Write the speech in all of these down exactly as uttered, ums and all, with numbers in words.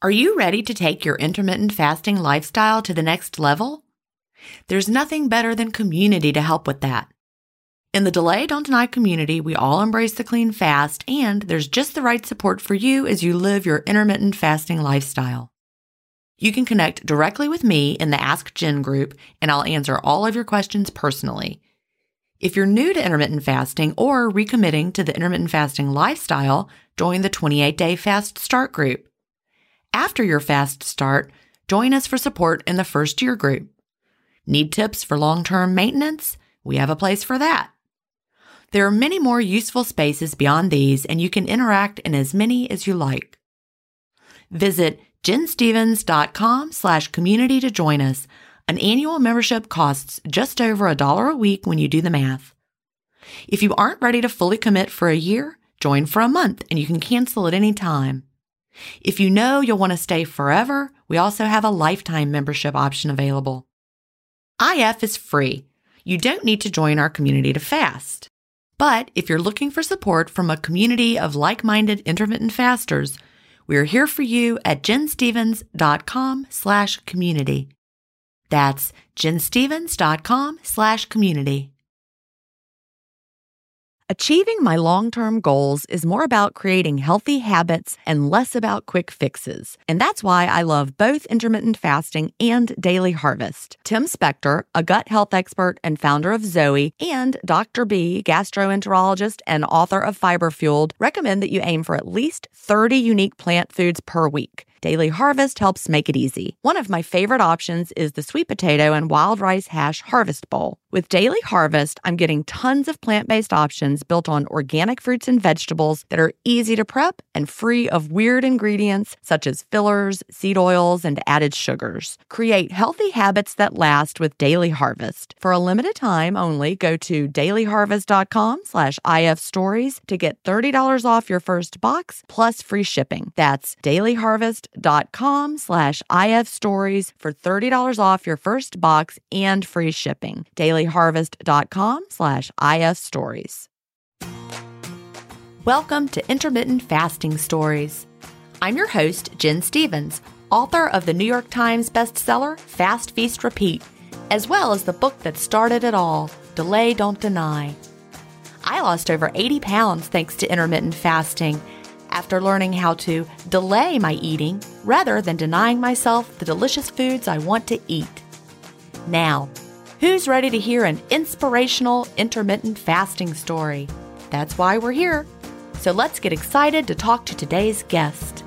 Are you ready to take your intermittent fasting lifestyle to the next level? There's nothing better than community to help with that. In the Delay Don't Deny community, we all embrace the clean fast, and there's just the right support for you as you live your intermittent fasting lifestyle. You can connect directly with me in the Ask Jen group, and I'll answer all of your questions personally. If you're new to intermittent fasting or recommitting to the intermittent fasting lifestyle, join the twenty-eight day Fast Start group. After your fast start, join us for support in the first year group. Need tips for long-term maintenance? We have a place for that. There are many more useful spaces beyond these, and you can interact in as many as you like. Visit jenstevens.com slash community to join us. An annual membership costs just over a dollar a week when you do the math. If you aren't ready to fully commit for a year, join for a month and you can cancel at any time. If you know you'll want to stay forever, we also have a lifetime membership option available. I F is free. You don't need to join our community to fast. But if you're looking for support from a community of like-minded intermittent fasters, we're here for you at jenstevens.com slash community. That's jenstevens.com slash community. Achieving my long-term goals is more about creating healthy habits and less about quick fixes. And that's why I love both intermittent fasting and Daily Harvest. Tim Spector, a gut health expert and founder of Zoe, and Doctor B, gastroenterologist and author of Fiber Fueled, recommend that you aim for at least thirty unique plant foods per week. Daily Harvest helps make it easy. One of my favorite options is the sweet potato and wild rice hash harvest bowl. With Daily Harvest, I'm getting tons of plant-based options built on organic fruits and vegetables that are easy to prep and free of weird ingredients such as fillers, seed oils, and added sugars. Create healthy habits that last with Daily Harvest. For a limited time only, go to dailyharvest.com slash IF stories to get thirty dollars off your first box plus free shipping. That's dailyharvest.com dot com slash IF stories for thirty dollars off your first box and free shipping. dailyharvest.com slash IF stories. Welcome to Intermittent Fasting Stories. I'm your host, Jen Stevens, author of the New York Times bestseller, Fast, Feast, Repeat, as well as the book that started it all, Delay Don't Deny. I lost over eighty pounds thanks to intermittent fasting, after learning how to delay my eating rather than denying myself the delicious foods I want to eat. Now, who's ready to hear an inspirational intermittent fasting story? That's why we're here. So let's get excited to talk to today's guest.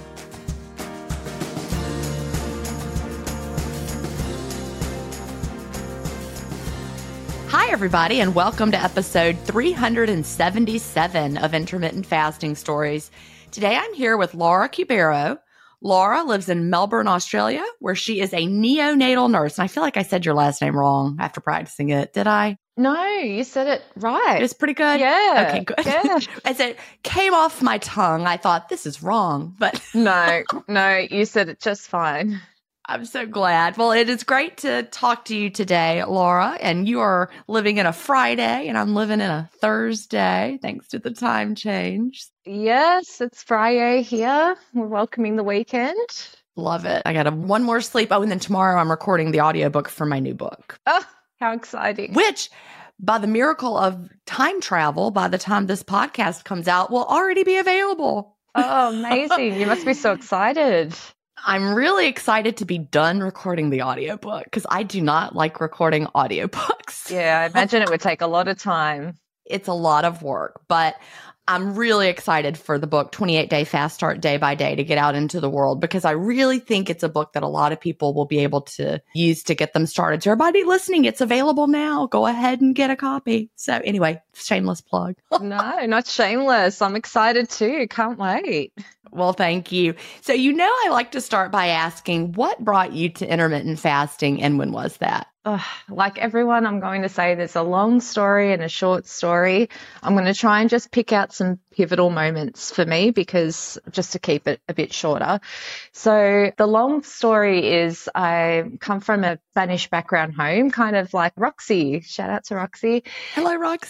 Hi, everybody, and welcome to episode three hundred seventy-seven of Intermittent Fasting Stories. Today, I'm here with Laura Cubero. Laura lives in Melbourne, Australia, where she is a neonatal nurse. And I feel like I said your last name wrong after practicing it. Did I? No, you said it right. It's pretty good? Yeah. Okay, good. Yeah. As it came off my tongue, I thought, this is wrong. But no, no, you said it just fine. I'm so glad. Well, it is great to talk to you today, Laura. And you are living in a Friday, and I'm living in a Thursday, thanks to the time change. Yes, it's Friday here. We're welcoming the weekend. Love it. I got a, one more sleep. Oh, and then tomorrow I'm recording the audiobook for my new book. Oh, how exciting. Which, by the miracle of time travel, by the time this podcast comes out, will already be available. Oh, amazing. You must be so excited. I'm really excited to be done recording the audiobook because I do not like recording audiobooks. Yeah, I imagine it would take a lot of time. It's a lot of work, but I'm really excited for the book, twenty-eight day Fast Start Day by Day, to get out into the world because I really think it's a book that a lot of people will be able to use to get them started. So everybody listening, it's available now. Go ahead and get a copy. So anyway, shameless plug. No, not shameless. I'm excited too. Can't wait. Well, thank you. So, you know, I like to start by asking, what brought you to intermittent fasting and when was that? Oh, like everyone, I'm going to say there's a long story and a short story. I'm going to try and just pick out some pivotal moments for me because just to keep it a bit shorter. So the long story is I come from a Spanish background home, kind of like Roxy. Shout out to Roxy. Hello, Roxy.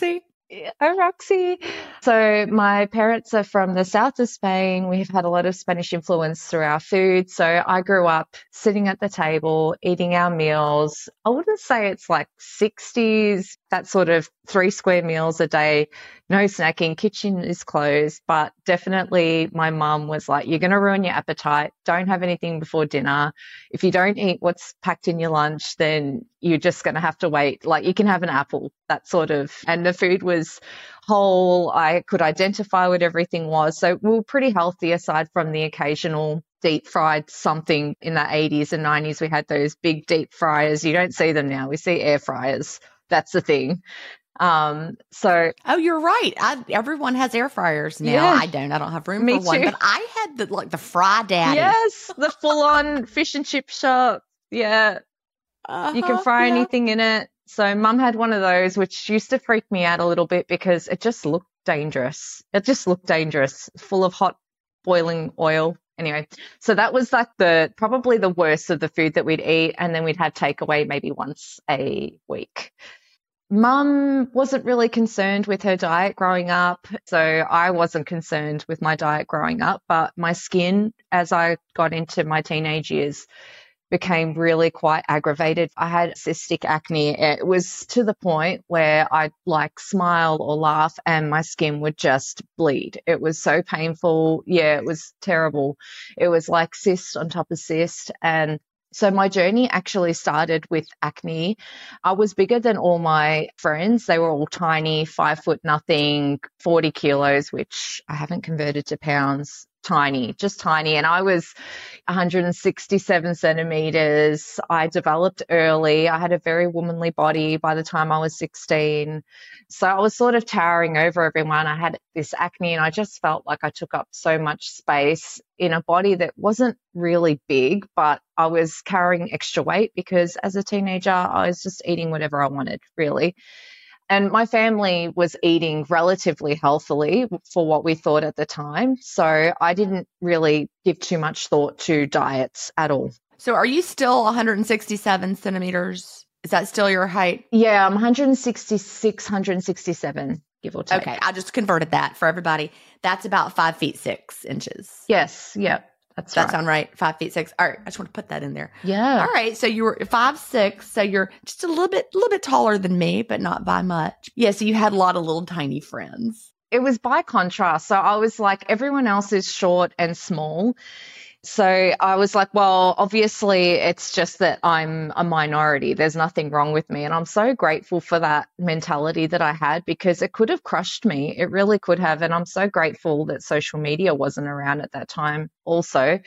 Oh, Roxy. So my parents are from the south of Spain. We've had a lot of Spanish influence through our food. So I grew up sitting at the table, eating our meals. I wouldn't say it's like sixties, that sort of three square meals a day, no snacking, kitchen is closed. But definitely my mum was like, you're going to ruin your appetite. Don't have anything before dinner. If you don't eat what's packed in your lunch, then you're just going to have to wait. Like you can have an apple, that sort of. And the food was whole. I could identify what everything was. So we were pretty healthy aside from the occasional deep fried something. In the eighties and nineties. We had those big deep fryers. You don't see them now. We see air fryers. That's the thing. Um, so. Oh, you're right. I, everyone has air fryers now. Yeah. I don't. I don't have room Me for one. too. But I had the like the fry daddy. Yes, the full on fish and chip shop. Yeah. Uh-huh, You can fry yeah. anything in it. So mum had one of those, which used to freak me out a little bit because it just looked dangerous. It just looked dangerous, full of hot boiling oil. Anyway, so that was like the probably the worst of the food that we'd eat. And then we'd have takeaway maybe once a week. Mum wasn't really concerned with her diet growing up. So I wasn't concerned with my diet growing up, but my skin as I got into my teenage years became really quite aggravated. I had cystic acne. It was to the point where I'd like smile or laugh and my skin would just bleed. It was so painful. Yeah, it was terrible. It was like cyst on top of cyst. And so my journey actually started with acne. I was bigger than all my friends. They were all tiny, five foot nothing, forty kilos, which I haven't converted to pounds. Tiny, just tiny. And I was one hundred sixty-seven centimeters. I developed early. I had a very womanly body by the time I was sixteen. So I was sort of towering over everyone. I had this acne and I just felt like I took up so much space in a body that wasn't really big, but I was carrying extra weight because as a teenager, I was just eating whatever I wanted, really. And my family was eating relatively healthily for what we thought at the time. So I didn't really give too much thought to diets at all. So are you still one hundred sixty-seven centimeters? Is that still your height? Yeah, I'm one hundred sixty-six, one hundred sixty-seven, give or take. Okay, I just converted that for everybody. That's about five feet six inches. Yes, yeah, that's Does that right. sound right? Five feet six. All right, I just want to put that in there. Yeah. All right, so you were five six, so you're just a little bit, a little bit taller than me, but not by much. Yeah, so you had a lot of little tiny friends. It was by contrast. So I was like, everyone else is short and small. So I was like, well, obviously it's just that I'm a minority. There's nothing wrong with me. And I'm so grateful for that mentality that I had because it could have crushed me. It really could have. And I'm so grateful that social media wasn't around at that time also.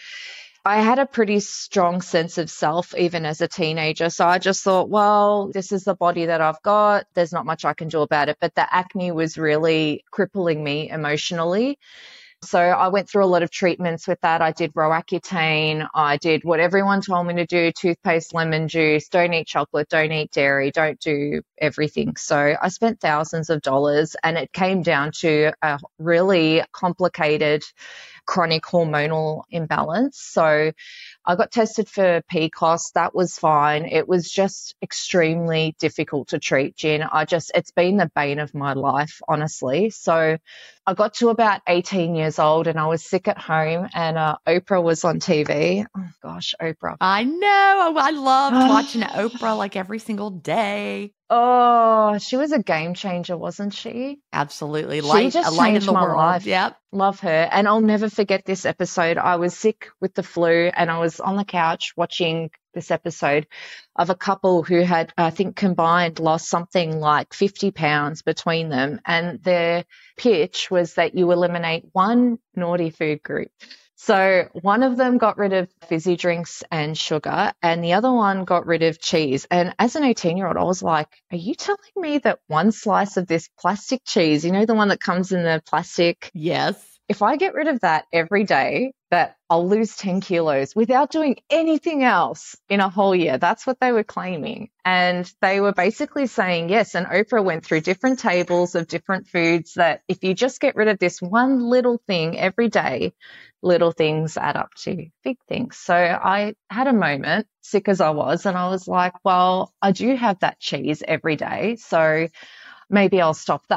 I had a pretty strong sense of self even as a teenager. So I just thought, well, this is the body that I've got. There's not much I can do about it. But the acne was really crippling me emotionally. So I went through a lot of treatments with that. I did Roaccutane. I did what everyone told me to do, toothpaste, lemon juice, don't eat chocolate, don't eat dairy, don't do everything. So I spent thousands of dollars and it came down to a really complicated chronic hormonal imbalance. So I got tested for P C O S. That was fine. It was just extremely difficult to treat, Jen. I just, it's been the bane of my life, honestly. So I got to about eighteen years old and I was sick at home and uh, Oprah was on T V. Oh gosh, Oprah. I know. I loved watching Oprah like every single day. Oh, she was a game changer, wasn't she? Absolutely. She Light, just a light in changed the my world. life. Yep. Love her. And I'll never forget this episode. I was sick with the flu and I was on the couch watching this episode of a couple who had, I think, combined lost something like fifty pounds between them. And their pitch was that you eliminate one naughty food group. So one of them got rid of fizzy drinks and sugar and the other one got rid of cheese. And as an eighteen-year-old, I was like, are you telling me that one slice of this plastic cheese, you know, the one that comes in the plastic? Yes. If I get rid of that every day, that I'll lose ten kilos without doing anything else in a whole year. That's what they were claiming. And they were basically saying yes. And Oprah went through different tables of different foods that if you just get rid of this one little thing every day, little things add up to big things. So I had a moment, sick as I was, and I was like, well, I do have that cheese every day. So maybe I'll stop that.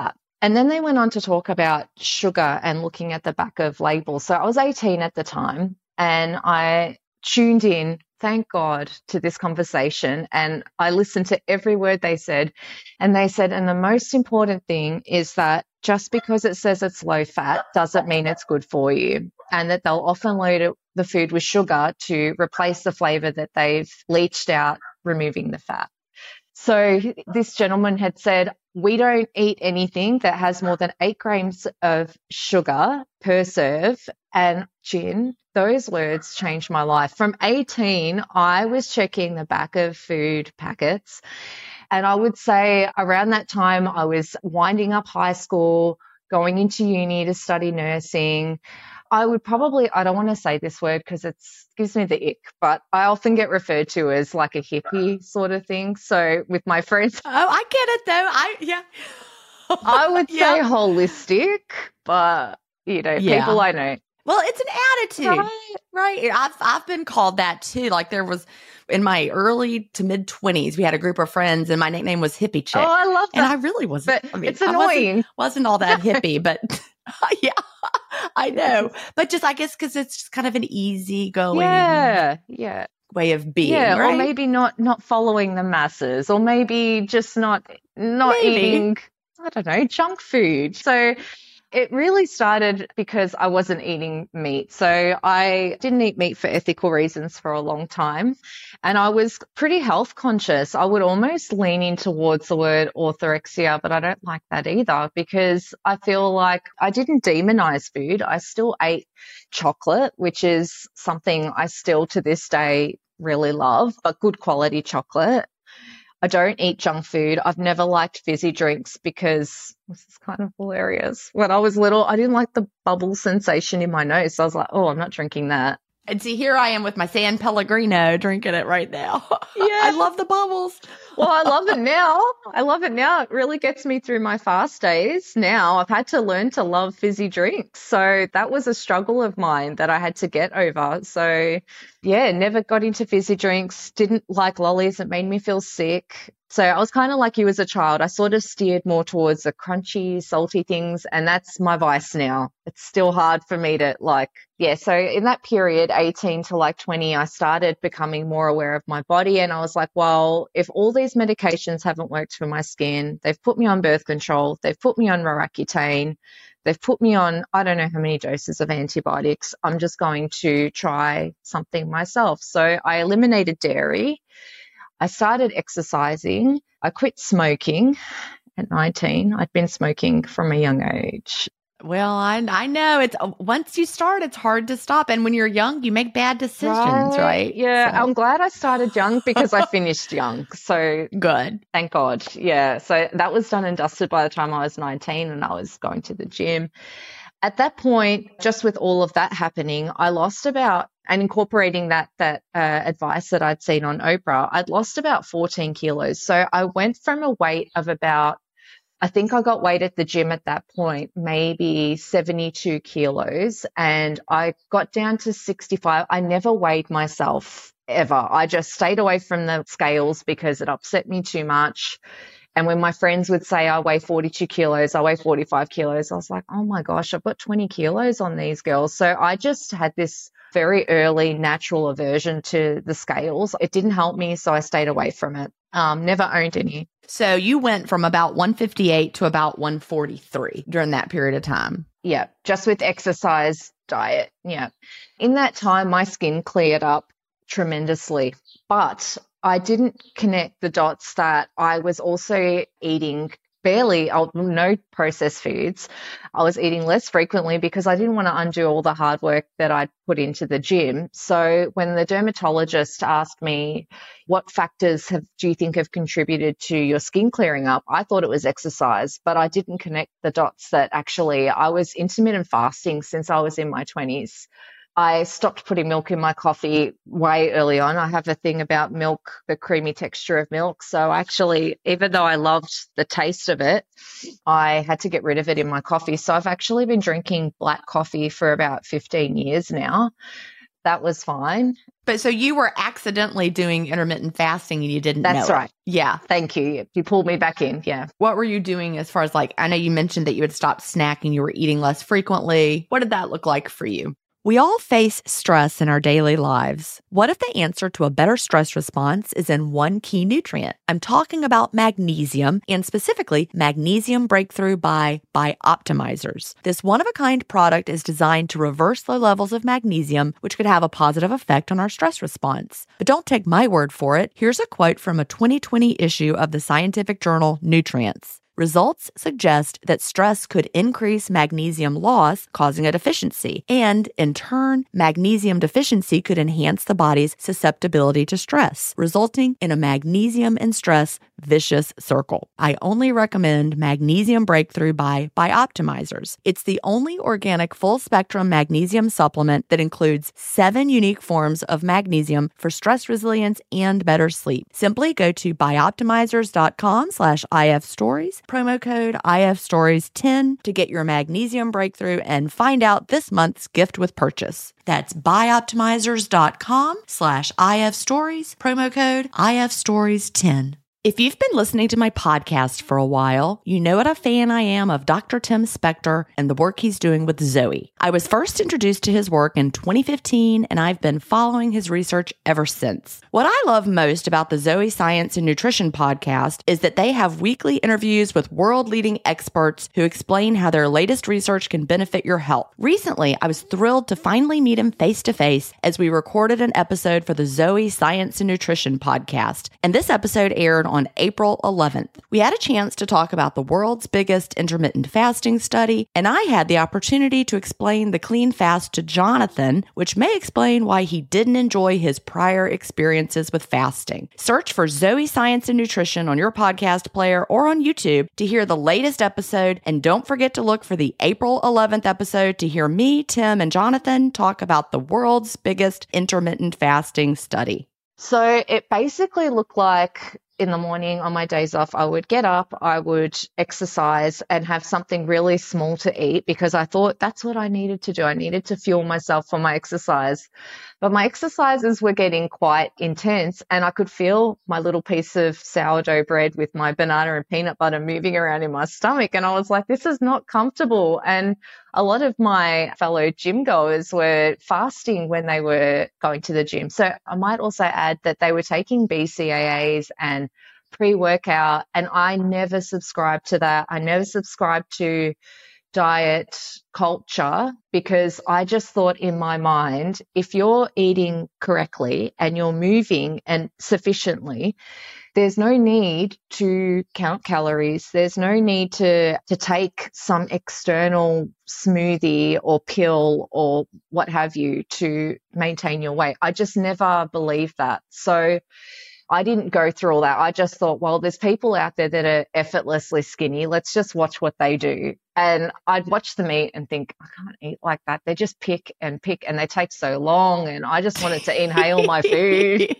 And then they went on to talk about sugar and looking at the back of labels. So I was eighteen at the time and I tuned in, thank God, to this conversation. And I listened to every word they said. And they said, and the most important thing is that just because it says it's low fat doesn't mean it's good for you. And that they'll often load it, the food with sugar to replace the flavor that they've leached out, removing the fat. So this gentleman had said, we don't eat anything that has more than eight grams of sugar per serve. And Gin, those words changed my life. From eighteen, I was checking the back of food packets. And I would say around that time, I was winding up high school, going into uni to study nursing. I would probably, I don't want to say this word because it gives me the ick, but I often get referred to as like a hippie sort of thing. So with my friends. Oh, I get it though. I, yeah. I would yeah. say holistic, but, you know, yeah. people I know. Well, it's an attitude, Right. right? I've I've been called that too. Like there was in my early to mid twenties, we had a group of friends, and my nickname was Hippie Chick. Oh, I love that. And I really wasn't. But I mean, it's annoying. I wasn't, wasn't all that hippie, but yeah, I know. But just I guess because it's just kind of an easy going Yeah, yeah. way of being. Yeah, right? or maybe not not following the masses, or maybe just not not Maybe. eating, I don't know, junk food. So it really started because I wasn't eating meat. So I didn't eat meat for ethical reasons for a long time. And I was pretty health conscious. I would almost lean in towards the word orthorexia, but I don't like that either because I feel like I didn't demonize food. I still ate chocolate, which is something I still to this day really love, but good quality chocolate. I don't eat junk food. I've never liked fizzy drinks because this is kind of hilarious. When I was little, I didn't like the bubble sensation in my nose. So I was like, oh, I'm not drinking that. And see, here I am with my San Pellegrino drinking it right now. Yeah. I love the bubbles. Well, I love it now. I love it now. It really gets me through my fast days. Now I've had to learn to love fizzy drinks. So that was a struggle of mine that I had to get over. So yeah, never got into fizzy drinks, didn't like lollies. It made me feel sick. So I was kind of like you as a child. I sort of steered more towards the crunchy, salty things, and that's my vice now. It's still hard for me to like, yeah. So in that period, eighteen to like twenty, I started becoming more aware of my body, and I was like, well, if all these medications haven't worked for my skin, they've put me on birth control, they've put me on Roaccutane, they've put me on, I don't know how many doses of antibiotics. I'm just going to try something myself. So I eliminated dairy. I started exercising. I quit smoking at nineteen. I'd been smoking from a young age. Well, I I know it's once you start, it's hard to stop. And when you're young, you make bad decisions, right? right? Yeah, So. I'm glad I started young because I finished young. So Good. thank God. Yeah. So that was done and dusted by the time I was nineteen and I was going to the gym. At that point, just with all of that happening, I lost about, and incorporating that that uh, advice that I'd seen on Oprah, I'd lost about fourteen kilos. So I went from a weight of about, I think I got weighed at the gym at that point, maybe seventy-two kilos, and I got down to sixty-five. I never weighed myself ever. I just stayed away from the scales because it upset me too much. And when my friends would say I weigh forty-two kilos, I weigh forty-five kilos, I was like, oh my gosh, I've got twenty kilos on these girls. So I just had this very early natural aversion to the scales. It didn't help me, so I stayed away from it. Um, never owned any. So you went from about one fifty-eight to about one forty-three during that period of time. Yeah, just with exercise, diet. Yeah. In that time, my skin cleared up tremendously, but I didn't connect the dots that I was also eating barely, no processed foods. I was eating less frequently because I didn't want to undo all the hard work that I'd put into the gym. So when the dermatologist asked me, what factors have do you think have contributed to your skin clearing up? I thought it was exercise, but I didn't connect the dots that actually I was intermittent fasting since I was in my twenties. I stopped putting milk in my coffee way early on. I have a thing about milk, the creamy texture of milk. So actually, even though I loved the taste of it, I had to get rid of it in my coffee. So I've actually been drinking black coffee for about fifteen years now. that was fine. But so you were accidentally doing intermittent fasting and you didn't know That's it. right. Yeah. Thank you. You pulled me back in. Yeah. What were you doing as far as like, I know you mentioned that you had stopped snacking, you were eating less frequently. What did that look like for you? We all face stress in our daily lives. What if the answer to a better stress response is in one key nutrient? I'm talking about magnesium, and specifically Magnesium Breakthrough by Bioptimizers. This one-of-a-kind product is designed to reverse low levels of magnesium, which could have a positive effect on our stress response. But don't take my word for it. Here's a quote from a twenty twenty issue of the scientific journal Nutrients. Results suggest that stress could increase magnesium loss, causing a deficiency, and in turn, magnesium deficiency could enhance the body's susceptibility to stress, resulting in a magnesium and stress vicious circle. I only recommend Magnesium Breakthrough by Bioptimizers. It's the only organic full-spectrum magnesium supplement that includes seven unique forms of magnesium for stress resilience and better sleep. Simply go to bioptimizers.com slash ifstories, promo code I F Stories ten to get your Magnesium Breakthrough and find out this month's gift with purchase. That's bioptimizers.com slash ifstories, promo code I F Stories ten. If you've been listening to my podcast for a while, you know what a fan I am of Doctor Tim Spector and the work he's doing with Zoe. I was first introduced to his work in twenty fifteen, and I've been following his research ever since. What I love most about the Zoe Science and Nutrition podcast is that they have weekly interviews with world-leading experts who explain how their latest research can benefit your health. Recently, I was thrilled to finally meet him face-to-face as we recorded an episode for the Zoe Science and Nutrition podcast, and this episode aired on April eleventh. We had a chance to talk about the world's biggest intermittent fasting study, and I had the opportunity to explain the clean fast to Jonathan, which may explain why he didn't enjoy his prior experiences with fasting. Search for Zoe Science and Nutrition on your podcast player or on YouTube to hear the latest episode, and don't forget to look for the April eleventh episode to hear me, Tim, and Jonathan talk about the world's biggest intermittent fasting study. So it basically looked like in the morning on my days off, I would get up, I would exercise and have something really small to eat because I thought that's what I needed to do. I needed to fuel myself for my exercise. But my exercises were getting quite intense and I could feel my little piece of sourdough bread with my banana and peanut butter moving around in my stomach. And I was like, this is not comfortable. And a lot of my fellow gym goers were fasting when they were going to the gym. So I might also add that they were taking B C A As and pre-workout, and I never subscribed to that. I never subscribed to diet culture because I just thought in my mind, if you're eating correctly and you're moving and sufficiently, there's no need to count calories. There's no need to, to take some external smoothie or pill or what have you to maintain your weight. I just never believed that. So I didn't go through all that. I just thought, well, there's people out there that are effortlessly skinny. Let's just watch what they do. And I'd watch them eat and think, I can't eat like that. They just pick and pick and they take so long. And I just wanted to inhale my food.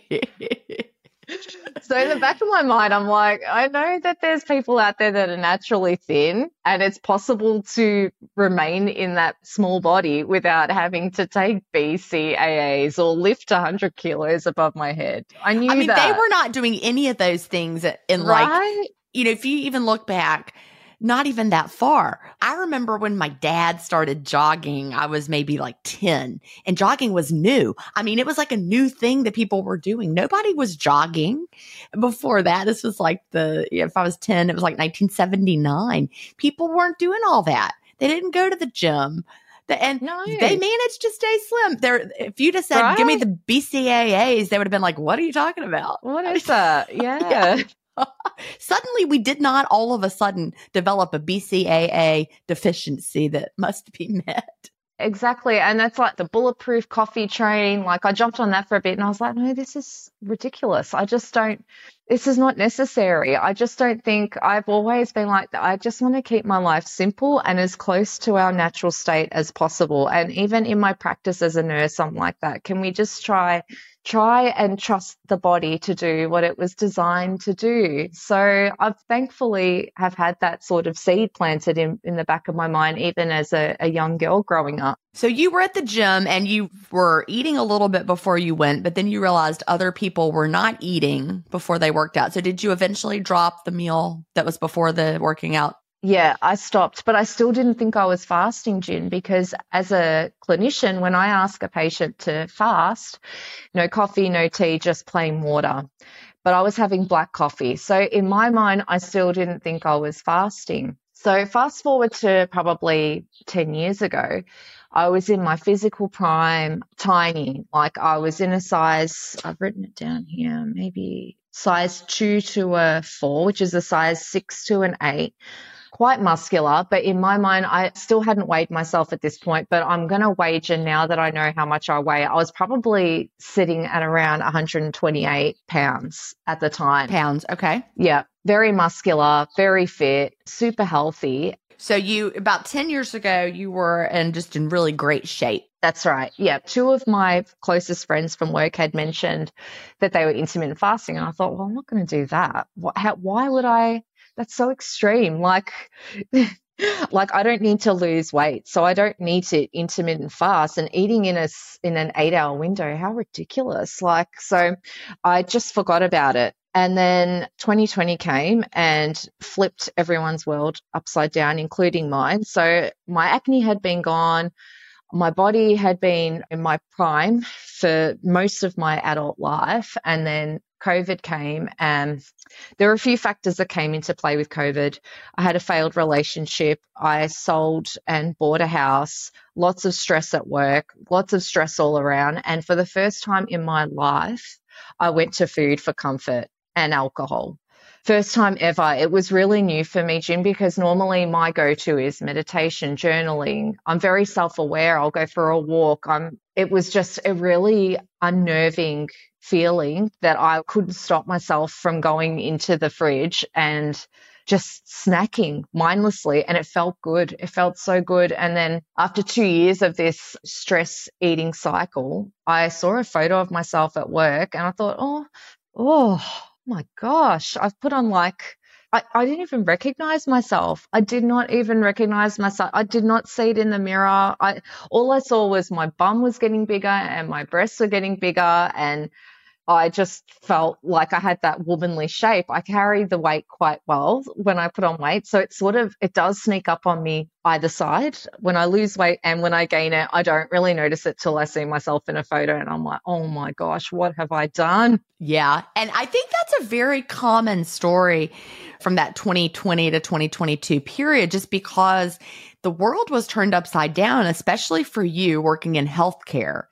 So in the back of my mind, I'm like, I know that there's people out there that are naturally thin and it's possible to remain in that small body without having to take B C A As or lift one hundred kilos above my head. I knew that. I mean, that. they were not doing any of those things in Right? like, you know, if you even look back, not even that far. I remember when my dad started jogging, I was maybe like ten, and jogging was new. I mean, it was like a new thing that people were doing. Nobody was jogging before that. This was like the, if I was ten, it was like nineteen seventy-nine. People weren't doing all that. They didn't go to the gym. The, and No. they managed to stay slim. There, if you'd have said, Right? give me the B C A As, they would have been like, what are you talking about? What is that? Yeah. Suddenly, we did not all of a sudden develop a B C A A deficiency that must be met. Exactly. And that's like the bulletproof coffee train. Like I jumped on that for a bit and I was like, no, this is ridiculous. I just don't, this is not necessary. I just don't think, I've always been like that. I just want to keep my life simple and as close to our natural state as possible. And even in my practice as a nurse, I'm like that. Can we just try try and trust the body to do what it was designed to do? So I've thankfully have had that sort of seed planted in, in the back of my mind, even as a, a young girl growing up. So you were at the gym and you were eating a little bit before you went, but then you realized other people were not eating before they worked out. So did you eventually drop the meal that was before the working out? Yeah, I stopped, but I still didn't think I was fasting, Gin, because as a clinician, when I ask a patient to fast, no coffee, no tea, just plain water. But I was having black coffee. So in my mind, I still didn't think I was fasting. So fast forward to probably ten years ago, I was in my physical prime, tiny, like I was in a size, I've written it down here, maybe size two to a four, which is a size six to an eight. Quite muscular, but in my mind, I still hadn't weighed myself at this point, but I'm going to wager now that I know how much I weigh. I was probably sitting at around one hundred twenty-eight pounds at the time. Pounds, okay. Yeah, very muscular, very fit, super healthy. So you, about ten years ago, you were in just in really great shape. That's right. Yeah. Two of my closest friends from work had mentioned that they were intermittent fasting. And I thought, well, I'm not going to do that. What, how, why would I? That's so extreme. Like, like I don't need to lose weight. So I don't need to intermittent fast, and eating in a, in an eight hour window. How ridiculous. Like, so I just forgot about it. And then twenty twenty came and flipped everyone's world upside down, including mine. So my acne had been gone. My body had been in my prime for most of my adult life. And then COVID came, and there were a few factors that came into play with COVID. I had a failed relationship. I sold and bought a house, lots of stress at work, lots of stress all around. And for the first time in my life, I went to food for comfort and alcohol. First time ever. It was really new for me, Jim, because normally my go-to is meditation, journaling. I'm very self-aware. I'll go for a walk. I'm, it was just a really unnerving feeling that I couldn't stop myself from going into the fridge and just snacking mindlessly. And it felt good. It felt so good. And then after two years of this stress eating cycle, I saw a photo of myself at work and I thought, oh, oh, my gosh, I've put on like, I, I didn't even recognize myself. I did not even recognize myself. I did not see it in the mirror. I, all I saw was my bum was getting bigger and my breasts were getting bigger, and I just felt like I had that womanly shape. I carry the weight quite well when I put on weight. So it sort of, it does sneak up on me either side. When I lose weight and when I gain it, I don't really notice it till I see myself in a photo and I'm like, oh my gosh, what have I done? Yeah. And I think that's a very common story from that twenty twenty to twenty twenty-two period, just because the world was turned upside down, especially for you working in healthcare.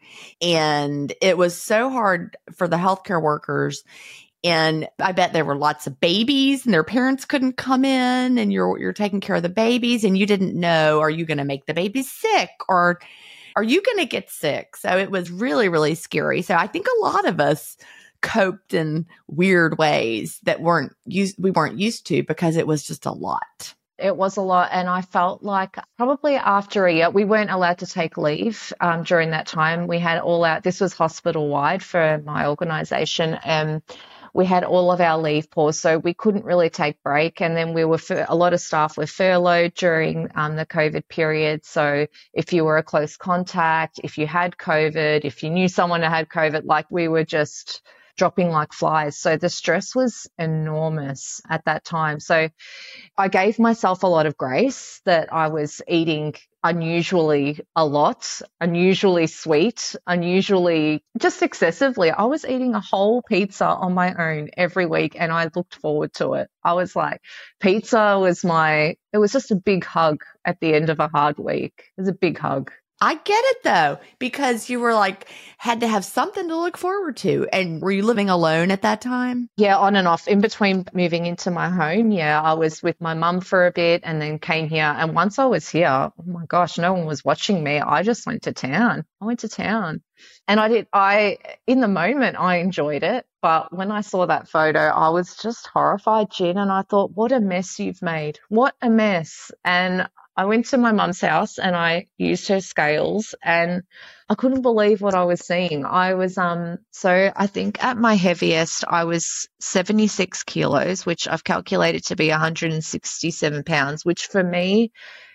And it was so hard for the healthcare workers. And I bet there were lots of babies and their parents couldn't come in, and you're, you're taking care of the babies and you didn't know, are you going to make the babies sick or are you going to get sick? So it was really, really scary. So I think a lot of us coped in weird ways that weren't used, we weren't used to, because it was just a lot. It was a lot. And I felt like probably after a year, we weren't allowed to take leave um, during that time. We had all out, this was hospital wide for my organization. And we had all of our leave paused, so we couldn't really take break. And then we were, a lot of staff were furloughed during um, the COVID period. So if you were a close contact, if you had COVID, if you knew someone who had COVID, like we were just dropping like flies. So the stress was enormous at that time. So I gave myself a lot of grace that I was eating unusually a lot, unusually sweet, unusually just excessively. I was eating a whole pizza on my own every week, and I looked forward to it. I was like, pizza was my, it was just a big hug at the end of a hard week. It was a big hug. I get it though, because you were like, had to have something to look forward to. And were you living alone at that time? Yeah, on and off. In between moving into my home, yeah, I was with my mum for a bit and then came here. And once I was here, oh my gosh, no one was watching me. I just went to town. I went to town. And I did, I, in the moment, I enjoyed it. But when I saw that photo, I was just horrified, Jen. And I thought, what a mess you've made. What a mess. And I went to my mum's house and I used her scales, and I couldn't believe what I was seeing. I was, um, so I think at my heaviest, I was seventy-six kilos, which I've calculated to be one hundred sixty-seven pounds, which for me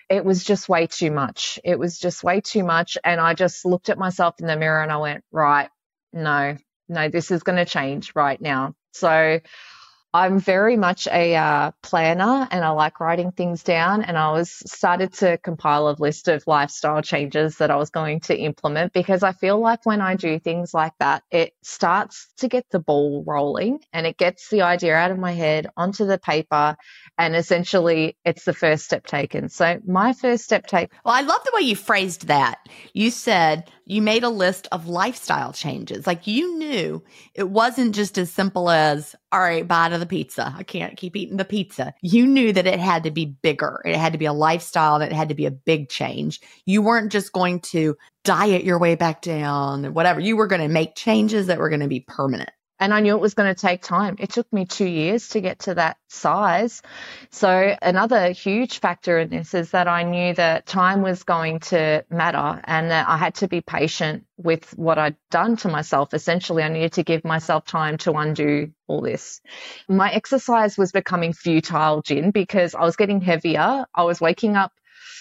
it was just way too much. It was just way too much. And I just looked at myself in the mirror and I went, right, no, no, this is going to change right now. So I'm very much a uh, planner and I like writing things down, and I was started to compile a list of lifestyle changes that I was going to implement, because I feel like when I do things like that, it starts to get the ball rolling and it gets the idea out of my head onto the paper, and essentially it's the first step taken. So my first step take. Well, I love the way you phrased that. You said you made a list of lifestyle changes. Like you knew it wasn't just as simple as, all right, bye to the pizza. I can't keep eating the pizza. You knew that it had to be bigger. It had to be a lifestyle, and it had to be a big change. You weren't just going to diet your way back down or whatever. You were going to make changes that were going to be permanent. And I knew it was going to take time. It took me two years to get to that size. So another huge factor in this is that I knew that time was going to matter and that I had to be patient with what I'd done to myself. Essentially, I needed to give myself time to undo all this. My exercise was becoming futile, Gin, because I was getting heavier. I was waking up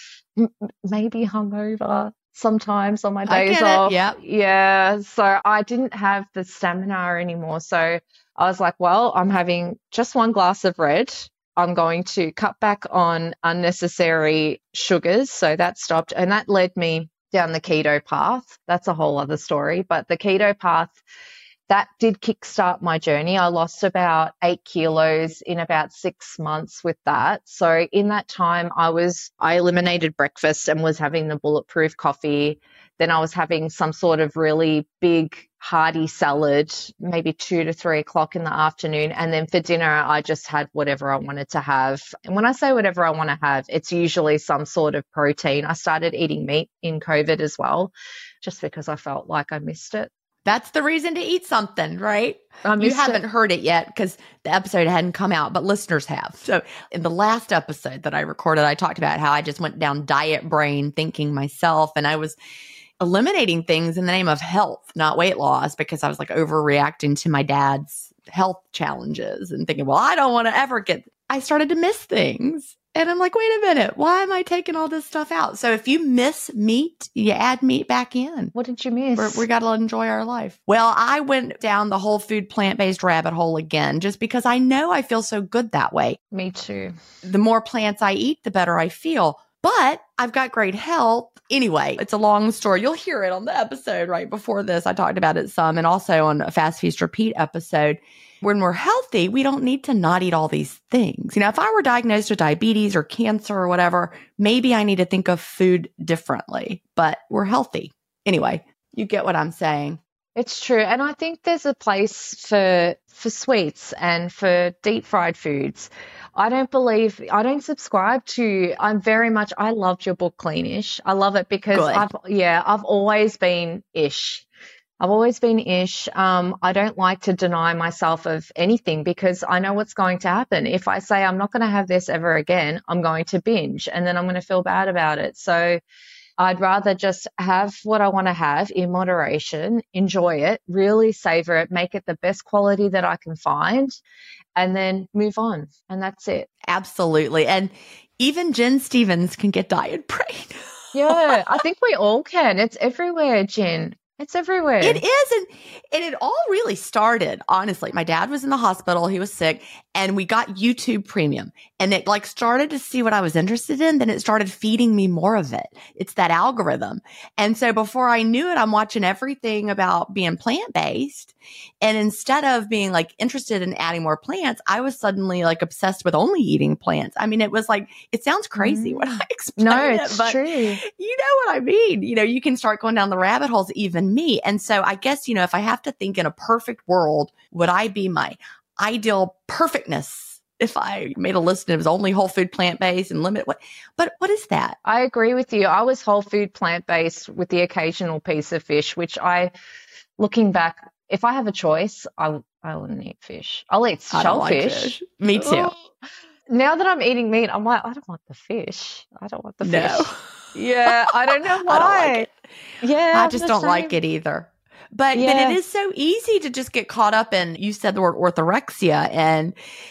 m- maybe hungover sometimes on my days off. Yeah. Yeah. So I didn't have the stamina anymore. So I was like, well, I'm having just one glass of red. I'm going to cut back on unnecessary sugars. So that stopped. And that led me down the keto path. That's a whole other story. But the keto path, that did kickstart my journey. I lost about eight kilos in about six months with that. So in that time, I was, I eliminated breakfast and was having the bulletproof coffee. Then I was having some sort of really big, hearty salad, maybe two to three o'clock in the afternoon. And then for dinner, I just had whatever I wanted to have. And when I say whatever I want to have, it's usually some sort of protein. I started eating meat in COVID as well, just because I felt like I missed it. That's the reason to eat something, right? You haven't it. heard it yet because the episode hadn't come out, but listeners have. So in the last episode that I recorded, I talked about how I just went down diet brain thinking myself, and I was eliminating things in the name of health, not weight loss, because I was like overreacting to my dad's health challenges and thinking, well, I don't want to ever get, I started to miss things. And I'm like, wait a minute, why am I taking all this stuff out? So if you miss meat, you add meat back in. What did you miss? We're, we got to enjoy our life. Well, I went down the whole food plant-based rabbit hole again, just because I know I feel so good that way. Me too. The more plants I eat, the better I feel. But I've got great health. Anyway, it's a long story. You'll hear it on the episode right before this. I talked about it some, and also on a Fast Feast Repeat episode. When we're healthy, we don't need to not eat all these things. You know, if I were diagnosed with diabetes or cancer or whatever, maybe I need to think of food differently, but we're healthy. Anyway, you get what I'm saying. It's true. And I think there's a place for for sweets and for deep fried foods. I don't believe, I don't subscribe to, I'm very much, I loved your book, Cleanish. I love it because Good. I've, yeah, I've always been ish. I've always been ish. Um, I don't like to deny myself of anything because I know what's going to happen. If I say I'm not going to have this ever again, I'm going to binge and then I'm going to feel bad about it. So I'd rather just have what I want to have in moderation, enjoy it, really savor it, make it the best quality that I can find, and then move on. And that's it. Absolutely. And even Jen Stevens can get diet brain. Yeah, I think we all can. It's everywhere, Jen. It's everywhere. It is. And, and it all really started, honestly. My dad was in the hospital. He was sick. And we got YouTube Premium. And it like started to see what I was interested in. Then it started feeding me more of it. It's that algorithm. And so before I knew it, I'm watching everything about being plant-based. And instead of being like interested in adding more plants, I was suddenly like obsessed with only eating plants. I mean, it was like, it sounds crazy Mm. when I explain No, it, it's but true. you know what I mean? You know, you can start going down the rabbit holes, even me. And so I guess, you know, if I have to think in a perfect world, would I be my ideal perfectness if I made a list and it was only whole food plant-based and limit what, but what is that? I agree with you. I was whole food plant-based with the occasional piece of fish, which I, looking back, if I have a choice, I, I wouldn't eat fish. I'll eat I don't like shellfish. fish. Me too. Ugh. Now that I'm eating meat, I'm like, I don't want the fish. I don't want the No. fish. Yeah, I don't know why. I don't like it. Yeah, I I'm just the don't same. like it either. But, but Yeah. it is so easy to just get caught up in, you said the word orthorexia, and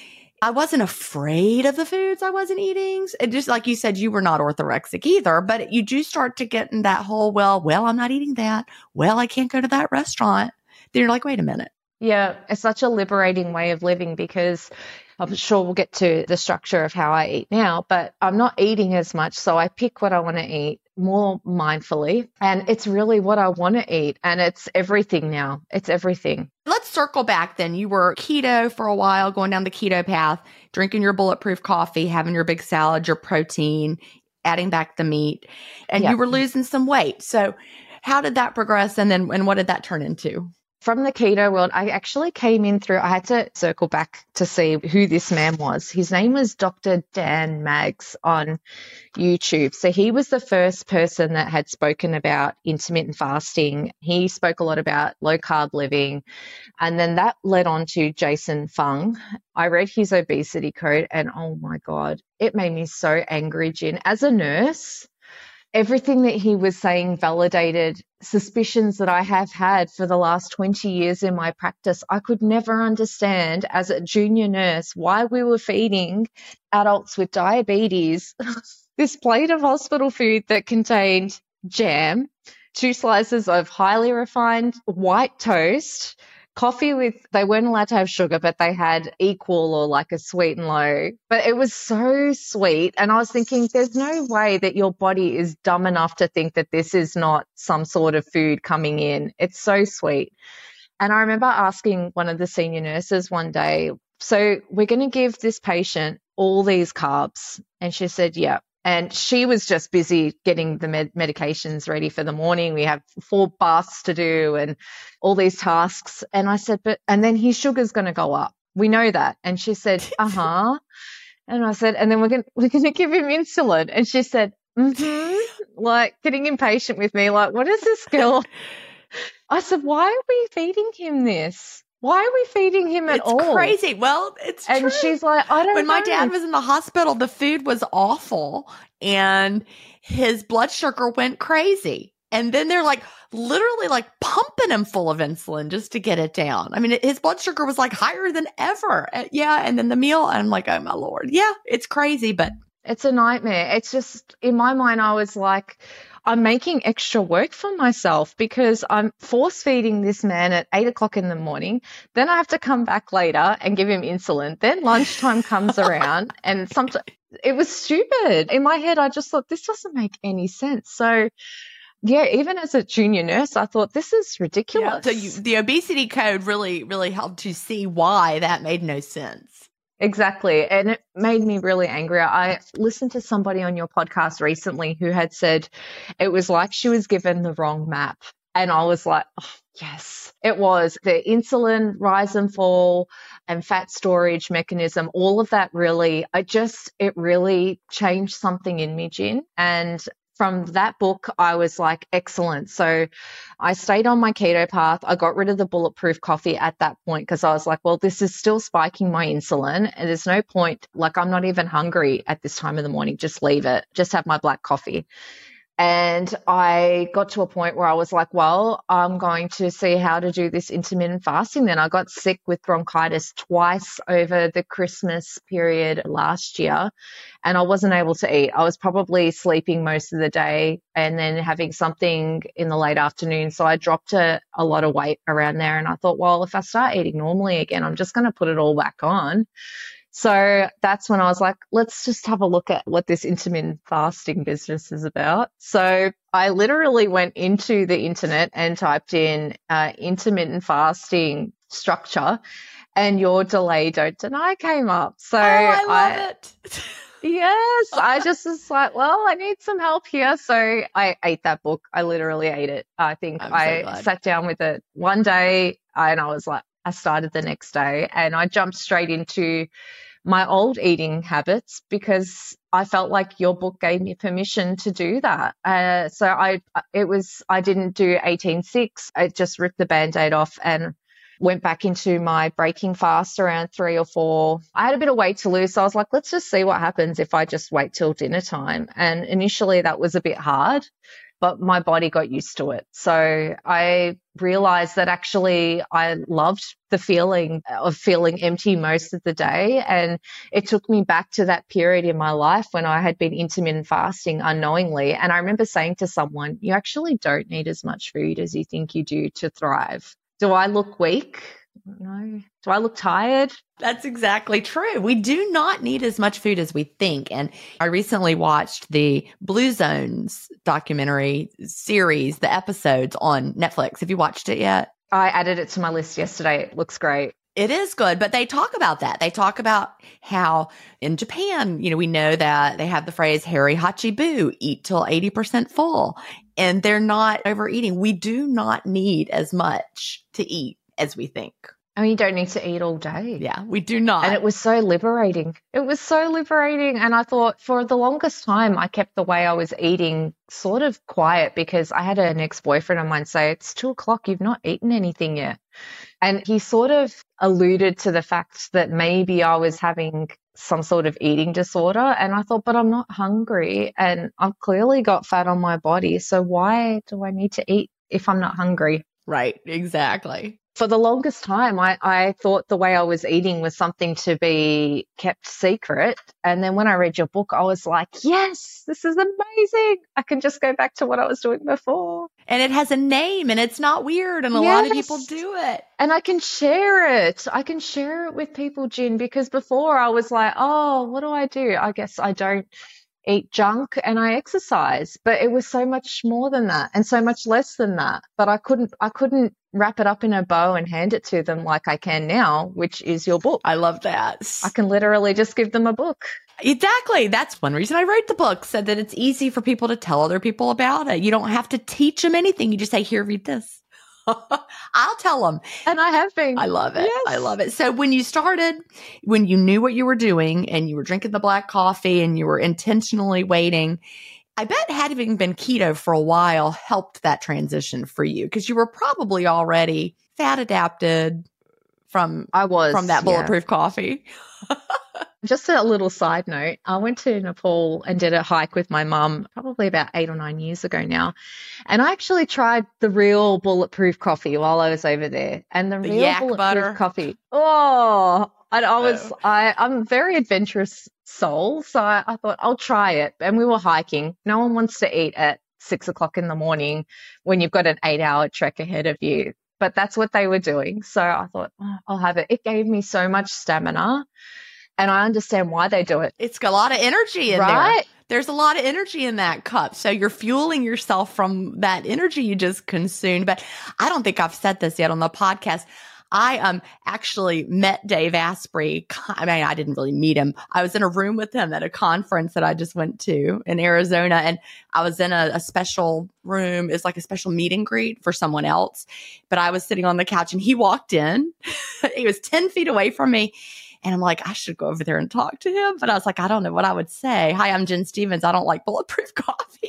I wasn't afraid of the foods I wasn't eating. It just like you said, you were not orthorexic either, but you do start to get in that whole, well, well, I'm not eating that. Well, I can't go to that restaurant. Then you're like, wait a minute. Yeah, it's such a liberating way of living because I'm sure we'll get to the structure of how I eat now, but I'm not eating as much. So I pick what I want to eat more mindfully. And it's really what I want to eat. And it's everything now. It's everything. Let's circle back then. You were keto for a while, going down the keto path, drinking your bulletproof coffee, having your big salad, your protein, adding back the meat, and Yep. you were losing some weight. So how did that progress? And then, and what did that turn into? From the keto world, I actually came in through, I had to circle back to see who this man was. His name was Doctor Dan Maggs on YouTube. So he was the first person that had spoken about intermittent fasting. He spoke a lot about low carb living. And then that led on to Jason Fung. I read his obesity code and oh my God, it made me so angry, Jen. As a nurse, everything that he was saying validated suspicions that I have had for the last twenty years in my practice. I could never understand as a junior nurse why we were feeding adults with diabetes this plate of hospital food that contained jam, two slices of highly refined white toast, coffee with, they weren't allowed to have sugar, but they had equal or like a sweet and low. But it was so sweet. And I was thinking, there's no way that your body is dumb enough to think that this is not some sort of food coming in. It's so sweet. And I remember asking one of the senior nurses one day, so we're going to give this patient all these carbs. And she said, yeah. And she was just busy getting the med- medications ready for the morning. We have four baths to do and all these tasks. And I said, but, and then his sugar's going to go up. We know that. And she said, uh-huh. And I said, and then we're going we're going to give him insulin. And she said, mm-hmm, like getting impatient with me. Like, what is this girl? I said, why are we feeding him this? Why are we feeding him at it's all? It's crazy. Well, it's and true. she's like, I don't when know. When my dad was in the hospital, the food was awful and his blood sugar went crazy. And then they're like literally like pumping him full of insulin just to get it down. I mean, his blood sugar was like higher than ever. Uh, yeah. And then the meal, I'm like, oh my Lord. Yeah, it's crazy, but it's a nightmare. It's just in my mind, I was like, I'm making extra work for myself because I'm force feeding this man at eight o'clock in the morning. Then I have to come back later and give him insulin. Then lunchtime comes around and sometimes it was stupid. In my head, I just thought this doesn't make any sense. So yeah, even as a junior nurse, I thought this is ridiculous. Yeah, so you, the obesity code really, really helped you see why that made no sense. Exactly. And it made me really angry. I listened to somebody on your podcast recently who had said it was like she was given the wrong map. And I was like, oh, yes, it was. The insulin rise and fall and fat storage mechanism, all of that really, I just, it really changed something in me, Jen. And from that book, I was like, excellent. So I stayed on my keto path. I got rid of the bulletproof coffee at that point because I was like, well, this is still spiking my insulin and there's no point. Like, I'm not even hungry at this time of the morning. Just leave it. Just have my black coffee. And I got to a point where I was like, well, I'm going to see how to do this intermittent fasting. Then I got sick with bronchitis twice over the Christmas period last year, and I wasn't able to eat. I was probably sleeping most of the day and then having something in the late afternoon. So I dropped a, a lot of weight around there. And I thought, well, if I start eating normally again, I'm just going to put it all back on. So that's when I was like, let's just have a look at what this intermittent fasting business is about. So I literally went into the internet and typed in uh, intermittent fasting structure and your Delay Don't Deny came up. So oh, I love I, it. Yes, I just was like, well, I need some help here. So I ate that book. I literally ate it. I think I'm so I glad. sat down with it one day and I was like, I started the next day and I jumped straight into my old eating habits because I felt like your book gave me permission to do that. Uh, so I, it was, I didn't do eighteen six. I just ripped the Band-Aid off and went back into my breaking fast around three or four. I had a bit of weight to lose. So I was like, let's just see what happens if I just wait till dinner time. And initially that was a bit hard. but my body got used to it. So I realized that actually I loved the feeling of feeling empty most of the day. And it took me back to that period in my life when I had been intermittent fasting unknowingly. And I remember saying to someone, you actually don't need as much food as you think you do to thrive. Do I look weak? No. Do I look tired? That's exactly true. We do not need as much food as we think. And I recently watched the Blue Zones documentary series, the episodes on Netflix. Have you watched it yet? I added it to my list yesterday. It looks great. It is good, but they talk about that. They talk about how in Japan, you know, we know that they have the phrase Hara Hachibu, eat till eighty percent full, and they're not overeating. We do not need as much to eat as we think. I mean, you don't need to eat all day. Yeah, we do not. And it was so liberating. It was so liberating. And I thought for the longest time, I kept the way I was eating sort of quiet because I had an ex-boyfriend of mine say, it's two o'clock, you've not eaten anything yet. And he sort of alluded to the fact that maybe I was having some sort of eating disorder. And I thought, but I'm not hungry and I've clearly got fat on my body. So why do I need to eat if I'm not hungry? Right, exactly. For the longest time, I, I thought the way I was eating was something to be kept secret. And then when I read your book, I was like, yes, this is amazing. I can just go back to what I was doing before. And it has a name and it's not weird. And a yes. lot of people do it. And I can share it. I can share it with people, Gin, because before I was like, oh, what do I do? I guess I don't eat junk and I exercise, but it was so much more than that and so much less than that. But I couldn't, I couldn't wrap it up in a bow and hand it to them like I can now, which is your book. I love that. I can literally just give them a book. Exactly. That's one reason I wrote the book, so that it's easy for people to tell other people about it. You don't have to teach them anything. You just say, here, read this. I'll tell them. And I have been. I love it. Yes. I love it. So when you started, when you knew what you were doing and you were drinking the black coffee and you were intentionally waiting, I bet having been keto for a while helped that transition for you because you were probably already fat adapted from, I was, from that bulletproof yeah. coffee. Just a little side note, I went to Nepal and did a hike with my mum probably about eight or nine years ago now. And I actually tried the real bulletproof coffee while I was over there. And the, the real yak bulletproof butter. coffee. Oh, and I was, oh. I, I'm a very adventurous soul. So I, I thought I'll try it. And we were hiking. No one wants to eat at six o'clock in the morning when you've got an eight hour trek ahead of you. But that's what they were doing. So I thought, oh, I'll have it. It gave me so much stamina. And I understand why they do it. It's got a lot of energy in right? there. There's a lot of energy in that cup. So you're fueling yourself from that energy you just consumed. But I don't think I've said this yet on the podcast. I um actually met Dave Asprey. I mean, I didn't really meet him. I was in a room with him at a conference that I just went to in Arizona. And I was in a, a special room. It's like a special meet and greet for someone else. But I was sitting on the couch and he walked in. He was ten feet away from me. And I'm like, I should go over there and talk to him. But I was like, I don't know what I would say. Hi, I'm Gin Stephens. I don't like bulletproof coffee.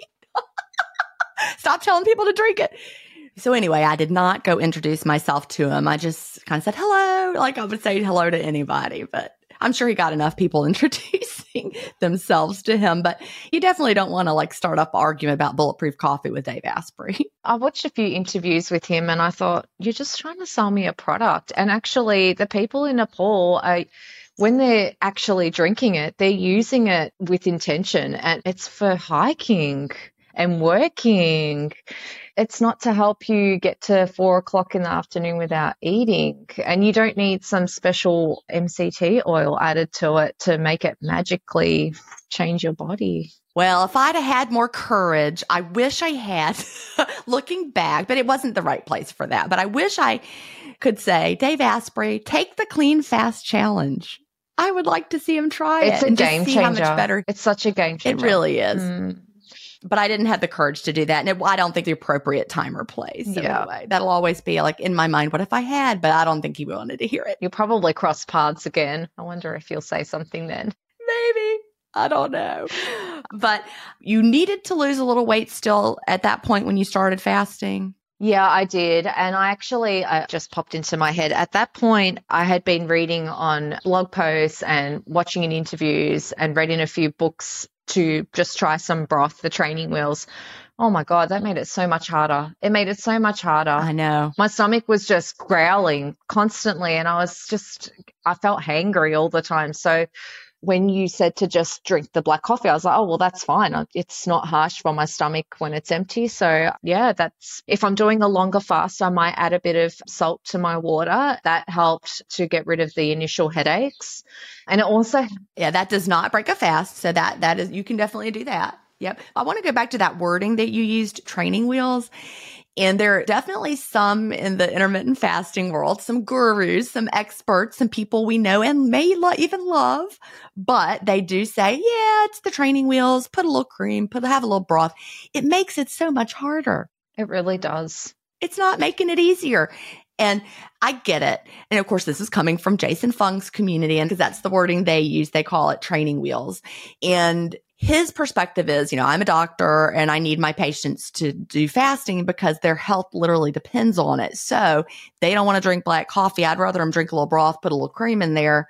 Stop telling people to drink it. So anyway, I did not go introduce myself to him. I just kind of said hello, like I would say hello to anybody. But I'm sure he got enough people introducing themselves to him. But you definitely don't want to like start up an argument about bulletproof coffee with Dave Asprey. I watched a few interviews with him and I thought, you're just trying to sell me a product. And actually, the people in Nepal, are, when they're actually drinking it, they're using it with intention. And it's for hiking and working. It's not to help you get to four o'clock in the afternoon without eating. And you don't need some special M C T oil added to it to make it magically change your body. Well, if I'd have had more courage, I wish I had, looking back, but it wasn't the right place for that. But I wish I could say, Dave Asprey, take the Clean Fast Challenge. I would like to see him try it's it. It's a and game just see changer. How much better. It's such a game changer. It really is. Mm. But I didn't have the courage to do that. And it, I don't think the appropriate time or place. So yeah. Anyway, that'll always be like in my mind, what if I had? But I don't think he wanted to hear it. You'll probably cross paths again. I wonder if you'll say something then. Maybe. I don't know. But you needed to lose a little weight still at that point when you started fasting. Yeah, I did. And I actually uh, just popped into my head. At that point, I had been reading on blog posts and watching in interviews and reading a few books to just try some broth, the training wheels, Oh my God, that made it so much harder. It made it so much harder. I know. My stomach was just growling constantly and I was just, I felt hangry all the time. So when you said to just drink the black coffee, I was like, oh, well, that's fine. It's not harsh for my stomach when it's empty. So yeah, that's, if I'm doing a longer fast, I might add a bit of salt to my water. That helped to get rid of the initial headaches. And it also, yeah, that does not break a fast. So that, that is, you can definitely do that. Yep. I want to go back to that wording that you used, training wheels. And there are definitely some in the intermittent fasting world, some gurus, some experts, some people we know and may lo- even love, but they do say, yeah, it's the training wheels, put a little cream, put, have a little broth. It makes it so much harder. It really does. It's not making it easier. And I get it. And of course, this is coming from Jason Fung's community, and because that's the wording they use, they call it training wheels. And his perspective is, you know, I'm a doctor and I need my patients to do fasting because their health literally depends on it. So they don't want to drink black coffee. I'd rather them drink a little broth, put a little cream in there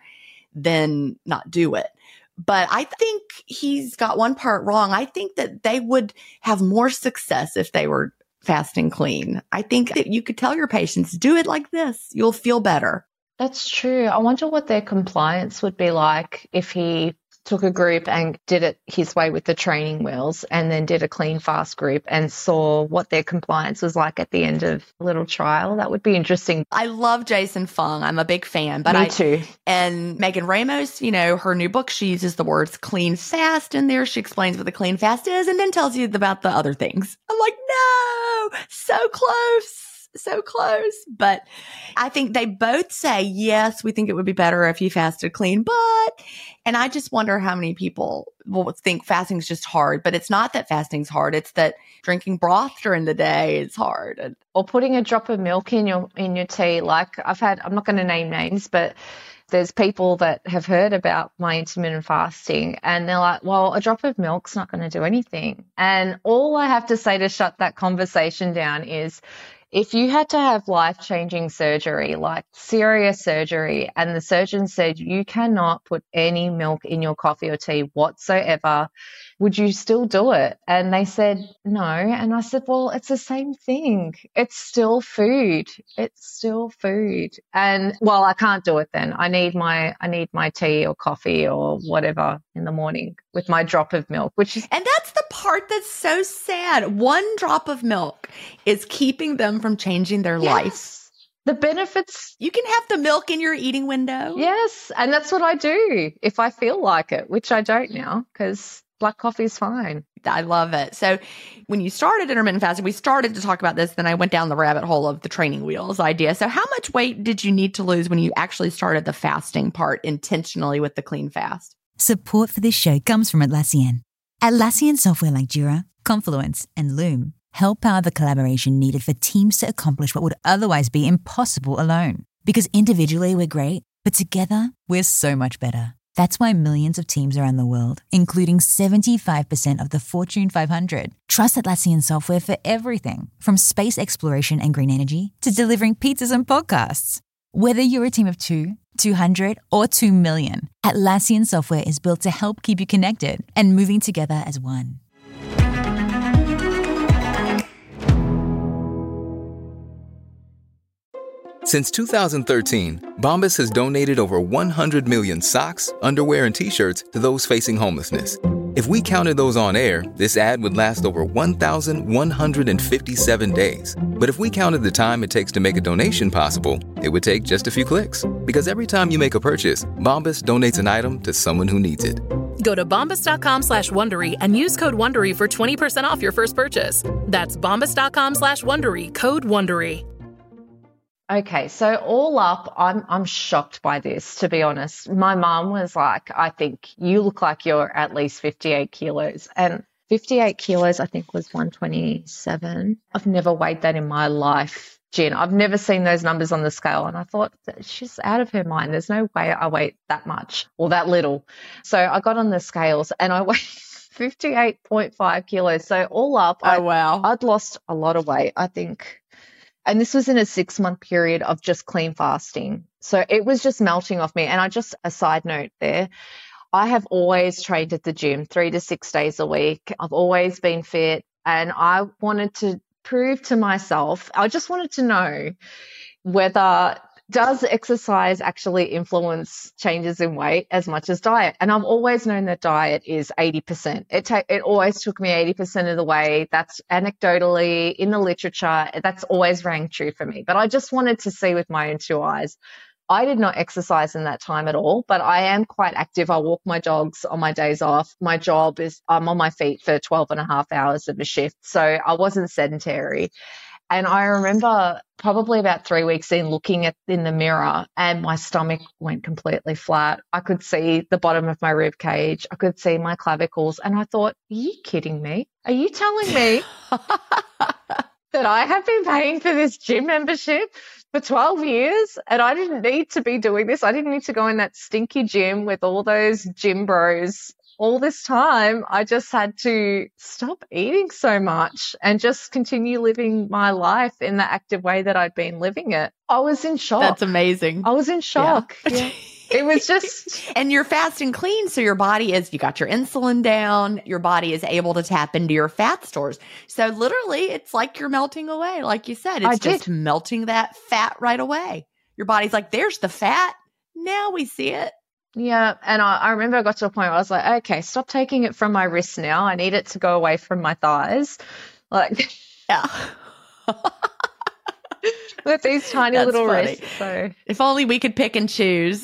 than not do it. But I think he's got one part wrong. I think that they would have more success if they were fasting clean. I think that you could tell your patients, do it like this. You'll feel better. That's true. I wonder what their compliance would be like if he took a group and did it his way with the training wheels and then did a clean fast group and saw what their compliance was like at the end of a little trial. That would be interesting. I love Jason Fung. I'm a big fan. But Me I, too. And Megan Ramos, you know, her new book, she uses the words clean fast in there. She explains what the clean fast is and then tells you about the other things. I'm like, no, so close. So close. But I think they both say, yes, we think it would be better if you fasted clean, but, and I just wonder how many people will think fasting is just hard, but it's not that fasting's hard. It's that drinking broth during the day is hard. And, or putting a drop of milk in your, in your tea. Like I've had, I'm not going to name names, but there's people that have heard about my intermittent fasting and they're like, well, a drop of milk's not going to do anything. And all I have to say to shut that conversation down is, if you had to have life-changing surgery, like serious surgery, and the surgeon said you cannot put any milk in your coffee or tea whatsoever, would you still do it? And they said no. And I said, well, it's the same thing. It's still food. It's still food. And well, I can't do it then. I need my I need my tea or coffee or whatever in the morning with my drop of milk, which is And that's the part that's so sad. One drop of milk is keeping them from changing their yes. life. The benefits. You can have the milk in your eating window. Yes. And that's what I do if I feel like it, which I don't now because black coffee is fine. I love it. So when you started intermittent fasting, we started to talk about this. Then I went down the rabbit hole of the training wheels idea. So how much weight did you need to lose when you actually started the fasting part intentionally with the clean fast? Support for this show comes from Atlassian. Atlassian software like Jira, Confluence, and Loom help power the collaboration needed for teams to accomplish what would otherwise be impossible alone. Because individually we're great, but together we're so much better. That's why millions of teams around the world, including seventy-five percent of the Fortune five hundred, trust Atlassian software for everything from space exploration and green energy to delivering pizzas and podcasts. Whether you're a team of two, two hundred, or two million, Atlassian software is built to help keep you connected and moving together as one. Since two thousand thirteen, Bombas has donated over one hundred million socks, underwear, and T-shirts to those facing homelessness. If we counted those on air, this ad would last over one thousand one hundred fifty-seven days. But if we counted the time it takes to make a donation possible, it would take just a few clicks. Because every time you make a purchase, Bombas donates an item to someone who needs it. Go to bombas.com slash Wondery and use code Wondery for twenty percent off your first purchase. That's bombas.com slash Wondery, code Wondery. Okay, so all up, I'm I'm shocked by this, to be honest. My mum was like, I think you look like you're at least fifty-eight kilos. And fifty-eight kilos, I think, was one twenty-seven. I've never weighed that in my life, Jen. I've never seen those numbers on the scale. And I thought, she's out of her mind. There's no way I weigh that much or that little. So I got on the scales and I weighed fifty-eight point five kilos. So all up, Oh, I, wow. I'd lost a lot of weight, I think. And this was in a six month period of just clean fasting. So it was just melting off me. And I just, a side note there, I have always trained at the gym three to six days a week. I've always been fit. And I wanted to prove to myself, I just wanted to know whether does exercise actually influence changes in weight as much as diet? And I've always known that diet is eighty percent. It ta- it always took me eighty percent of the way. That's anecdotally in the literature. That's always rang true for me. But I just wanted to see with my own two eyes. I did not exercise in that time at all, but I am quite active. I walk my dogs on my days off. My job is I'm on my feet for twelve and a half hours of a shift. So I wasn't sedentary. And I remember probably about three weeks in looking at in the mirror and my stomach went completely flat. I could see the bottom of my rib cage. I could see my clavicles. And I thought, are you kidding me? Are you telling me that I have been paying for this gym membership for twelve years and I didn't need to be doing this? I didn't need to go in that stinky gym with all those gym bros. All this time, I just had to stop eating so much and just continue living my life in the active way that I'd been living it. I was in shock. That's amazing. I was in shock. Yeah. Yeah. It was just. And you're fast and clean. So your body is, you got your insulin down. Your body is able to tap into your fat stores. So literally, it's like you're melting away. Like you said, it's I just did. melting that fat right away. Your body's like, there's the fat. Now we see it. Yeah. And I, I remember I got to a point where I was like, okay, stop taking it from my wrists now. I need it to go away from my thighs. Like, yeah. with these tiny That's little funny. wrists. So, if only we could pick and choose.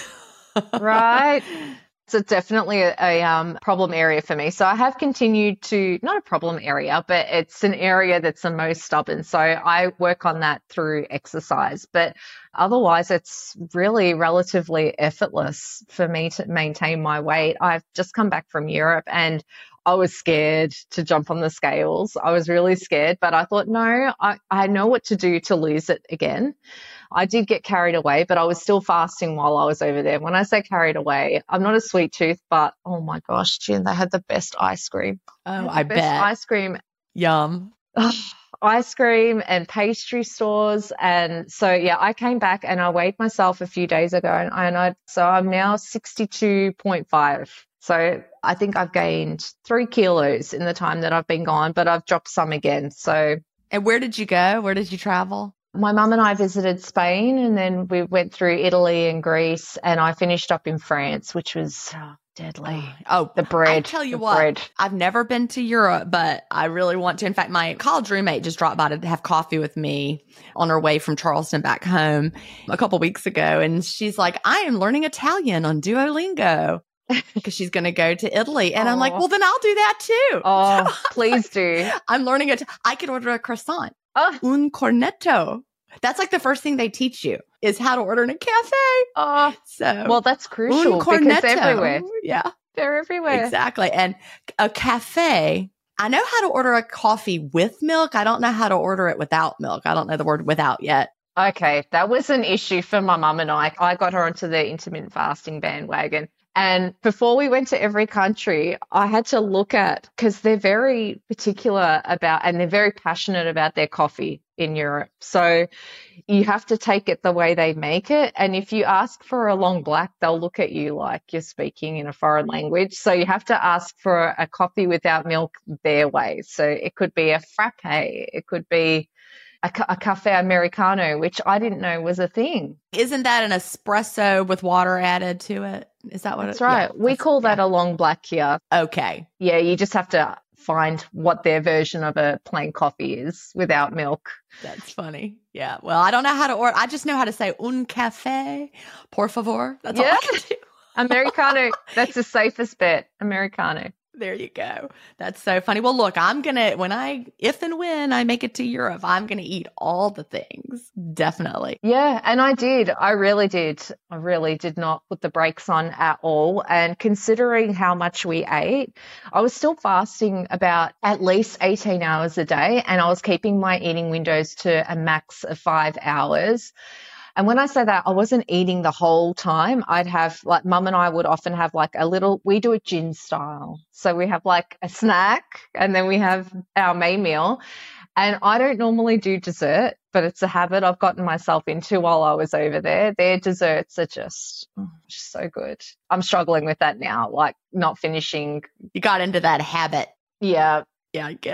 right. It's definitely a, a um, problem area for me. So I have continued to, not a problem area, but it's an area that's the most stubborn. So I work on that through exercise. But otherwise, it's really relatively effortless for me to maintain my weight. I've just come back from Europe and I was scared to jump on the scales. I was really scared, but I thought, no, I, I know what to do to lose it again. I did get carried away, but I was still fasting while I was over there. When I say carried away, I'm not a sweet tooth, but oh my gosh, Jen, they had the best ice cream. Oh, the I best bet. Ice cream. Yum. Oh, ice cream and pastry stores. And so, yeah, I came back and I weighed myself a few days ago and, and I, so I'm now sixty-two point five. So I think I've gained three kilos in the time that I've been gone, but I've dropped some again. So. And where did you go? Where did you travel? My mum and I visited Spain and then we went through Italy and Greece and I finished up in France, which was oh, deadly. Oh, the bread. I tell you the what, bread. I've never been to Europe, but I really want to. In fact, my college roommate just dropped by to have coffee with me on her way from Charleston back home a couple weeks ago. And she's like, I am learning Italian on Duolingo. Because she's going to go to Italy. And I'm like, well, then I'll do that too. Oh, please do. I'm learning it. I could order a croissant. Oh. Un cornetto. That's like the first thing they teach you is how to order in a cafe. Oh, so well, that's crucial because they're everywhere. Yeah. They're everywhere. Exactly. And a cafe, I know how to order a coffee with milk. I don't know how to order it without milk. I don't know the word without yet. Okay. That was an issue for my mum and I. I got her onto the intermittent fasting bandwagon. And before we went to every country, I had to look at, because they're very particular about, and they're very passionate about their coffee in Europe. So you have to take it the way they make it. And if you ask for a long black, they'll look at you like you're speaking in a foreign language. So you have to ask for a coffee without milk their way. So it could be a frappe, it could be A, a cafe americano, which I didn't know was a thing. Isn't that an espresso with water added to it? Is that what That's it, right. Yeah, we that's, call that yeah. a long black here. Okay. Yeah, you just have to find what their version of a plain coffee is without milk. That's funny. Yeah. Well, I don't know how to order. I just know how to say un café, por favor. That's yeah. all I can do. Americano. That's the safest bet. Americano. There you go. That's so funny. Well, look, I'm going to, when I, if and when I make it to Europe, I'm going to eat all the things. Definitely. Yeah. And I did. I really did. I really did not put the brakes on at all. And considering how much we ate, I was still fasting about at least eighteen hours a day. And I was keeping my eating windows to a max of five hours. And when I say that, I wasn't eating the whole time. I'd have, like, mum and I would often have like a little, we do it gin style. So we have like a snack and then we have our main meal. And I don't normally do dessert, but it's a habit I've gotten myself into while I was over there. Their desserts are just, oh, just so good. I'm struggling with that now, like not finishing. You got into that habit. Yeah. Yeah, I get it.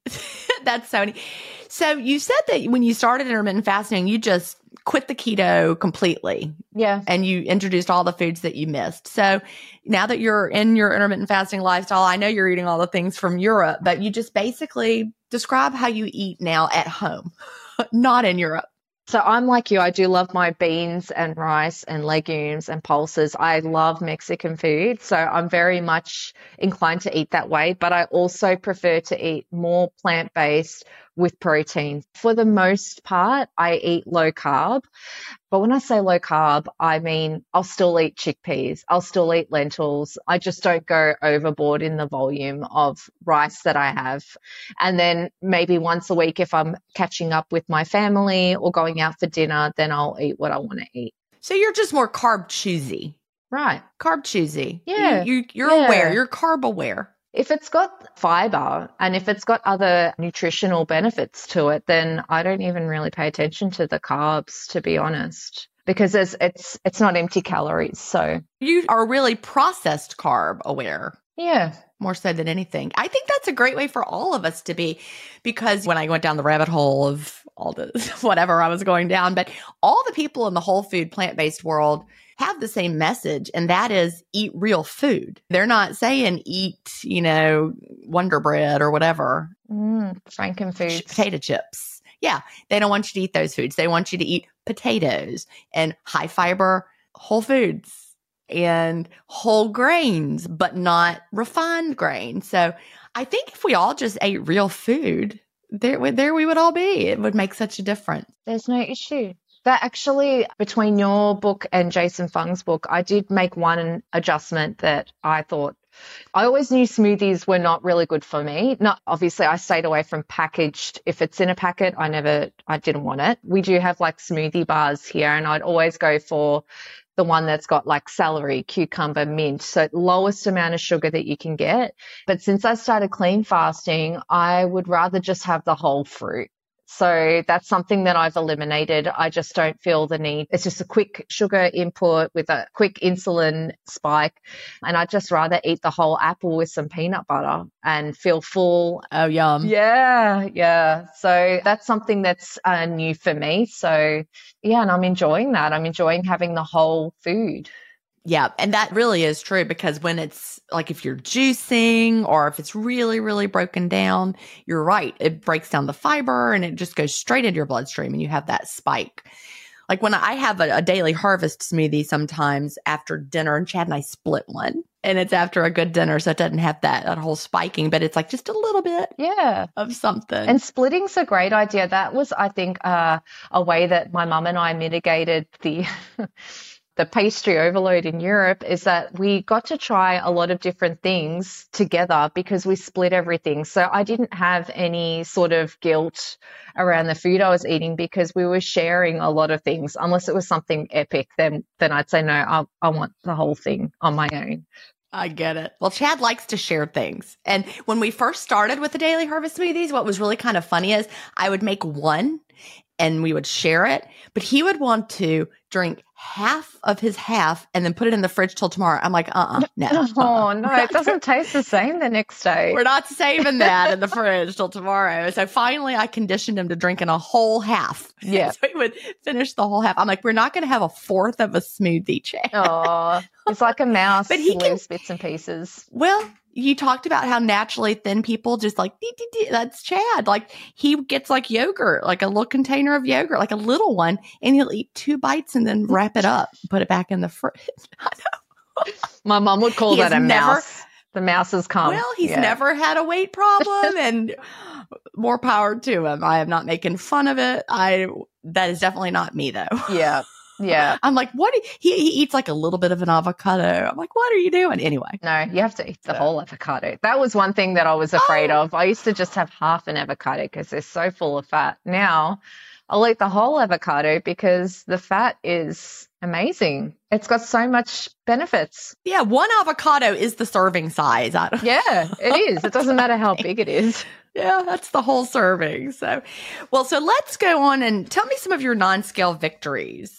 That's so neat. So you said that when you started intermittent fasting, you just quit the keto completely. Yeah. And you introduced all the foods that you missed. So now that you're in your intermittent fasting lifestyle, I know you're eating all the things from Europe, but you just basically describe how you eat now at home, not in Europe. So I'm like you. I do love my beans and rice and legumes and pulses. I love Mexican food. So I'm very much inclined to eat that way, but I also prefer to eat more plant-based with protein. For the most part, I eat low carb. But when I say low carb, I mean I'll still eat chickpeas. I'll still eat lentils. I just don't go overboard in the volume of rice that I have. And then maybe once a week, if I'm catching up with my family or going out for dinner, then I'll eat what I want to eat. So you're just more carb choosy. Right. Carb choosy. Yeah. You, you, you're yeah. aware. You're carb aware. If it's got fiber and if it's got other nutritional benefits to it, then I don't even really pay attention to the carbs, to be honest, because it's it's it's not empty calories. So you are really processed carb aware. Yeah. More so than anything. I think that's a great way for all of us to be, because when I went down the rabbit hole of all the whatever I was going down, but all the people in the whole food plant-based world have the same message, and that is eat real food. They're not saying eat, you know, Wonder Bread or whatever. Mm, Frankenfoods. Potato chips. Yeah. They don't want you to eat those foods. They want you to eat potatoes and high fiber whole foods and whole grains, but not refined grains. So I think if we all just ate real food, there, there we would all be. It would make such a difference. There's no issue. That actually, between your book and Jason Fung's book, I did make one adjustment that I thought, I always knew smoothies were not really good for me. Not obviously, I stayed away from packaged. If it's in a packet, I never, I didn't want it. We do have like smoothie bars here, and I'd always go for the one that's got like celery, cucumber, mint, so lowest amount of sugar that you can get. But since I started clean fasting, I would rather just have the whole fruit. So that's something that I've eliminated. I just don't feel the need. It's just a quick sugar input with a quick insulin spike. And I'd just rather eat the whole apple with some peanut butter and feel full. Oh, yum. Yeah, yeah. So that's something that's uh, new for me. So yeah, and I'm enjoying that. I'm enjoying having the whole food. Yeah. And that really is true, because when it's like, if you're juicing or if it's really, really broken down, you're right. It breaks down the fiber and it just goes straight into your bloodstream and you have that spike. Like when I have a, a daily harvest smoothie sometimes after dinner, and Chad and I split one, and it's after a good dinner. So it doesn't have that, that whole spiking, but it's like just a little bit yeah. of something. And splitting's a great idea. That was, I think, uh, a way that my mum and I mitigated the the pastry overload in Europe, is that we got to try a lot of different things together because we split everything. So I didn't have any sort of guilt around the food I was eating because we were sharing a lot of things. Unless it was something epic, then then I'd say, no, I, I want the whole thing on my own. I get it. Well, Chad likes to share things. And when we first started with the Daily Harvest smoothies, what was really kind of funny is I would make one and we would share it, but he would want to drink half of his half and then put it in the fridge till tomorrow. I'm like, uh-uh, no. Oh, uh-uh. no, it doesn't taste the same the next day. We're not saving that in the fridge till tomorrow. So finally I conditioned him to drinking a whole half. Yeah. So he would finish the whole half. I'm like, we're not going to have a fourth of a smoothie, Chad. Oh, it's like a mouse. But he leaves can, bits and pieces. Well, you talked about how naturally thin people just like, dee, dee, dee, that's Chad. Like he gets like yogurt, like a little container of yogurt, like a little one, and he'll eat two bites and then wrap it up, put it back in the fridge. I know. My mom would call He that a has never- mouse. The mouse has come. Well, he's Yeah. never had a weight problem, and more power to him. I am not making fun of it. I that is definitely not me though. Yeah. Yeah. I'm like, what? He, he eats like a little bit of an avocado. I'm like, what are you doing? Anyway. No, you have to eat the whole avocado. That was one thing that I was afraid Oh. of. I used to just have half an avocado because they're so full of fat. Now I'll eat the whole avocado because the fat is amazing. It's got so much benefits. Yeah, one avocado is the serving size. I don't, Yeah, it is. It doesn't matter how big it is. yeah, that's the whole serving. So, well, so let's go on and tell me some of your non-scale victories.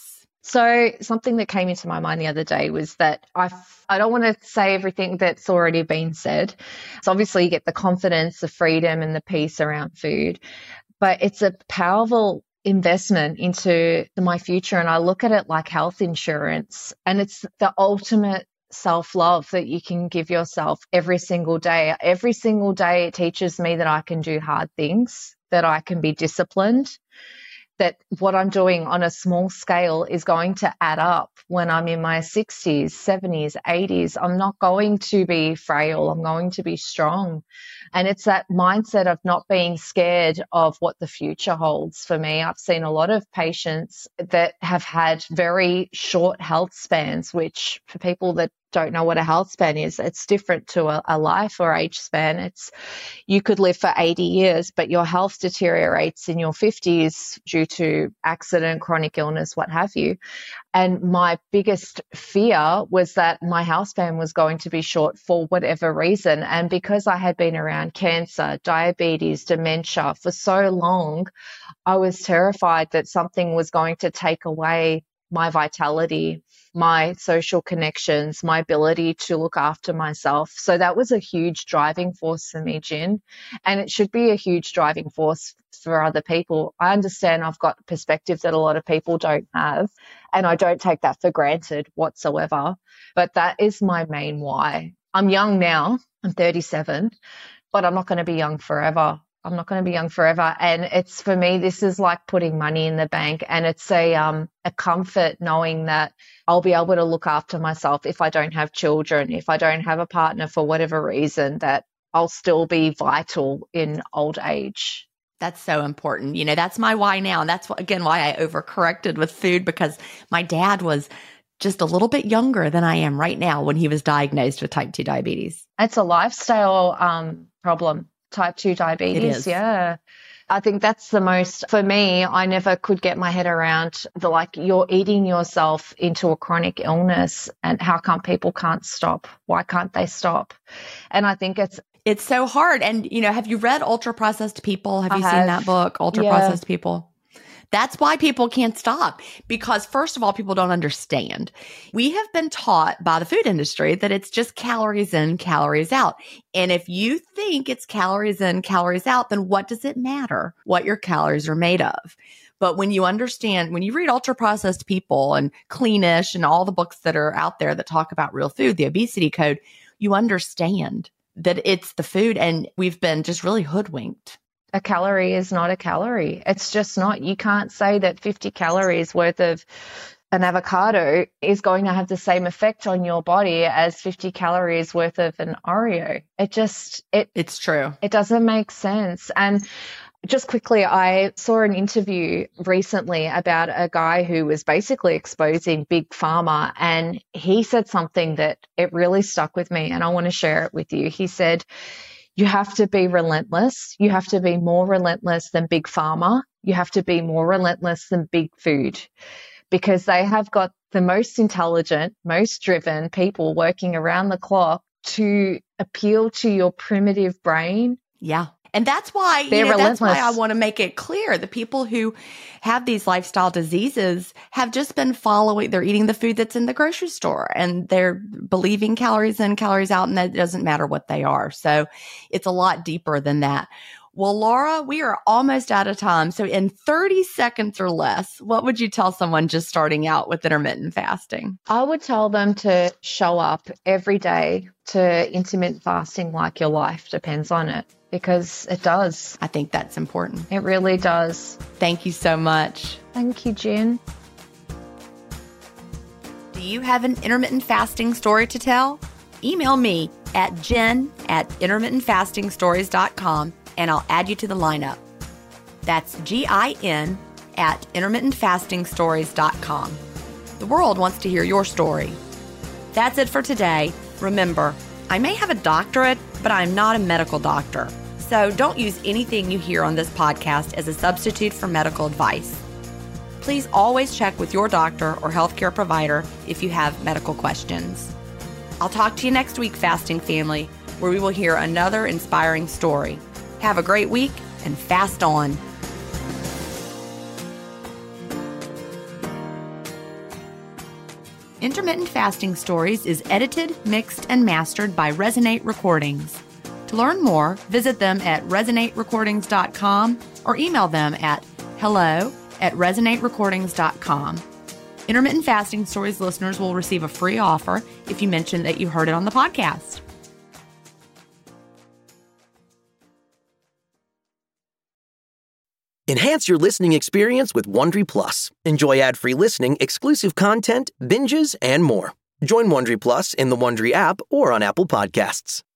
So something that came into my mind the other day was that I, I don't want to say everything that's already been said. So obviously you get the confidence, the freedom and the peace around food, but it's a powerful investment into my future. And I look at it like health insurance, and it's the ultimate self-love that you can give yourself every single day. Every single day it teaches me that I can do hard things, that I can be disciplined, that what I'm doing on a small scale is going to add up when I'm in my sixties, seventies, eighties. I'm not going to be frail. I'm going to be strong. And it's that mindset of not being scared of what the future holds for me. I've seen a lot of patients that have had very short health spans, which for people that don't know what a health span is, it's different to a, a life or age span. It's you could live for eighty years, but your health deteriorates in your fifties due to accident, chronic illness, what have you. And my biggest fear was that my health span was going to be short for whatever reason. And because I had been around cancer, diabetes, dementia for so long, I was terrified that something was going to take away my vitality, my social connections, my ability to look after myself. So that was a huge driving force for me, Gin. And it should be a huge driving force for other people. I understand I've got a perspective that a lot of people don't have, and I don't take that for granted whatsoever. But that is my main why. I'm young now. I'm thirty-seven, but I'm not going to be young forever. I'm not going to be young forever. And it's, for me, this is like putting money in the bank, and it's a, um, a comfort knowing that I'll be able to look after myself if I don't have children, if I don't have a partner for whatever reason, that I'll still be vital in old age. That's so important. You know, that's my why now. And that's, again, why I overcorrected with food, because my dad was just a little bit younger than I am right now when he was diagnosed with type two diabetes. It's a lifestyle um, problem. Type two diabetes. It is. Yeah. I think that's the most, for me, I never could get my head around the, like, you're eating yourself into a chronic illness, and how come people can't stop? Why can't they stop? And I think it's, It's so hard. And, you know, have you read Ultra Processed People? Have I you have. seen that book, Ultra Yeah. Processed People? That's why people can't stop, because first of all, people don't understand. We have been taught by the food industry that it's just calories in, calories out. And if you think it's calories in, calories out, then what does it matter what your calories are made of? But when you understand, when you read Ultra Processed People and Cleanish and all the books that are out there that talk about real food, the obesity code, you understand that it's the food, and we've been just really hoodwinked. a calorie is not a calorie. It's just not. You can't say that fifty calories worth of an avocado is going to have the same effect on your body as fifty calories worth of an Oreo. It just, it, It's true. it doesn't make sense. And just quickly, I saw an interview recently about a guy who was basically exposing Big Pharma, and he said something that it really stuck with me, and I want to share it with you. He said, you have to be relentless. You have to be more relentless than Big Pharma. You have to be more relentless than Big Food, because they have got the most intelligent, most driven people working around the clock to appeal to your primitive brain. Yeah. And that's why, you They're know, that's why relentless. I want to make it clear. The people who have these lifestyle diseases have just been following, they're eating the food that's in the grocery store, and they're believing calories in, calories out, and that it doesn't matter what they are. So it's a lot deeper than that. Well, Laura, we are almost out of time. So in thirty seconds or less, what would you tell someone just starting out with intermittent fasting? I would tell them to show up every day to intermittent fasting like your life depends on it, because it does. I think that's important. It really does. Thank you so much. Thank you, Jen. Do you have an intermittent fasting story to tell? Email me at jen at intermittent fasting stories dot com and I'll add you to the lineup. That's G I N at intermittent fasting stories dot com. The world wants to hear your story. That's it for today. Remember, I may have a doctorate, but I'm not a medical doctor. So don't use anything you hear on this podcast as a substitute for medical advice. Please always check with your doctor or healthcare provider if you have medical questions. I'll talk to you next week, Fasting Family, where we will hear another inspiring story. Have a great week and fast on. Intermittent Fasting Stories is edited, mixed, and mastered by Resonate Recordings. To learn more, visit them at resonate recordings dot com or email them at hello at resonate recordings dot com. Intermittent Fasting Stories listeners will receive a free offer if you mention that you heard it on the podcast. Enhance your listening experience with Wondery Plus. Enjoy ad-free listening, exclusive content, binges, and more. Join Wondery Plus in the Wondery app or on Apple Podcasts.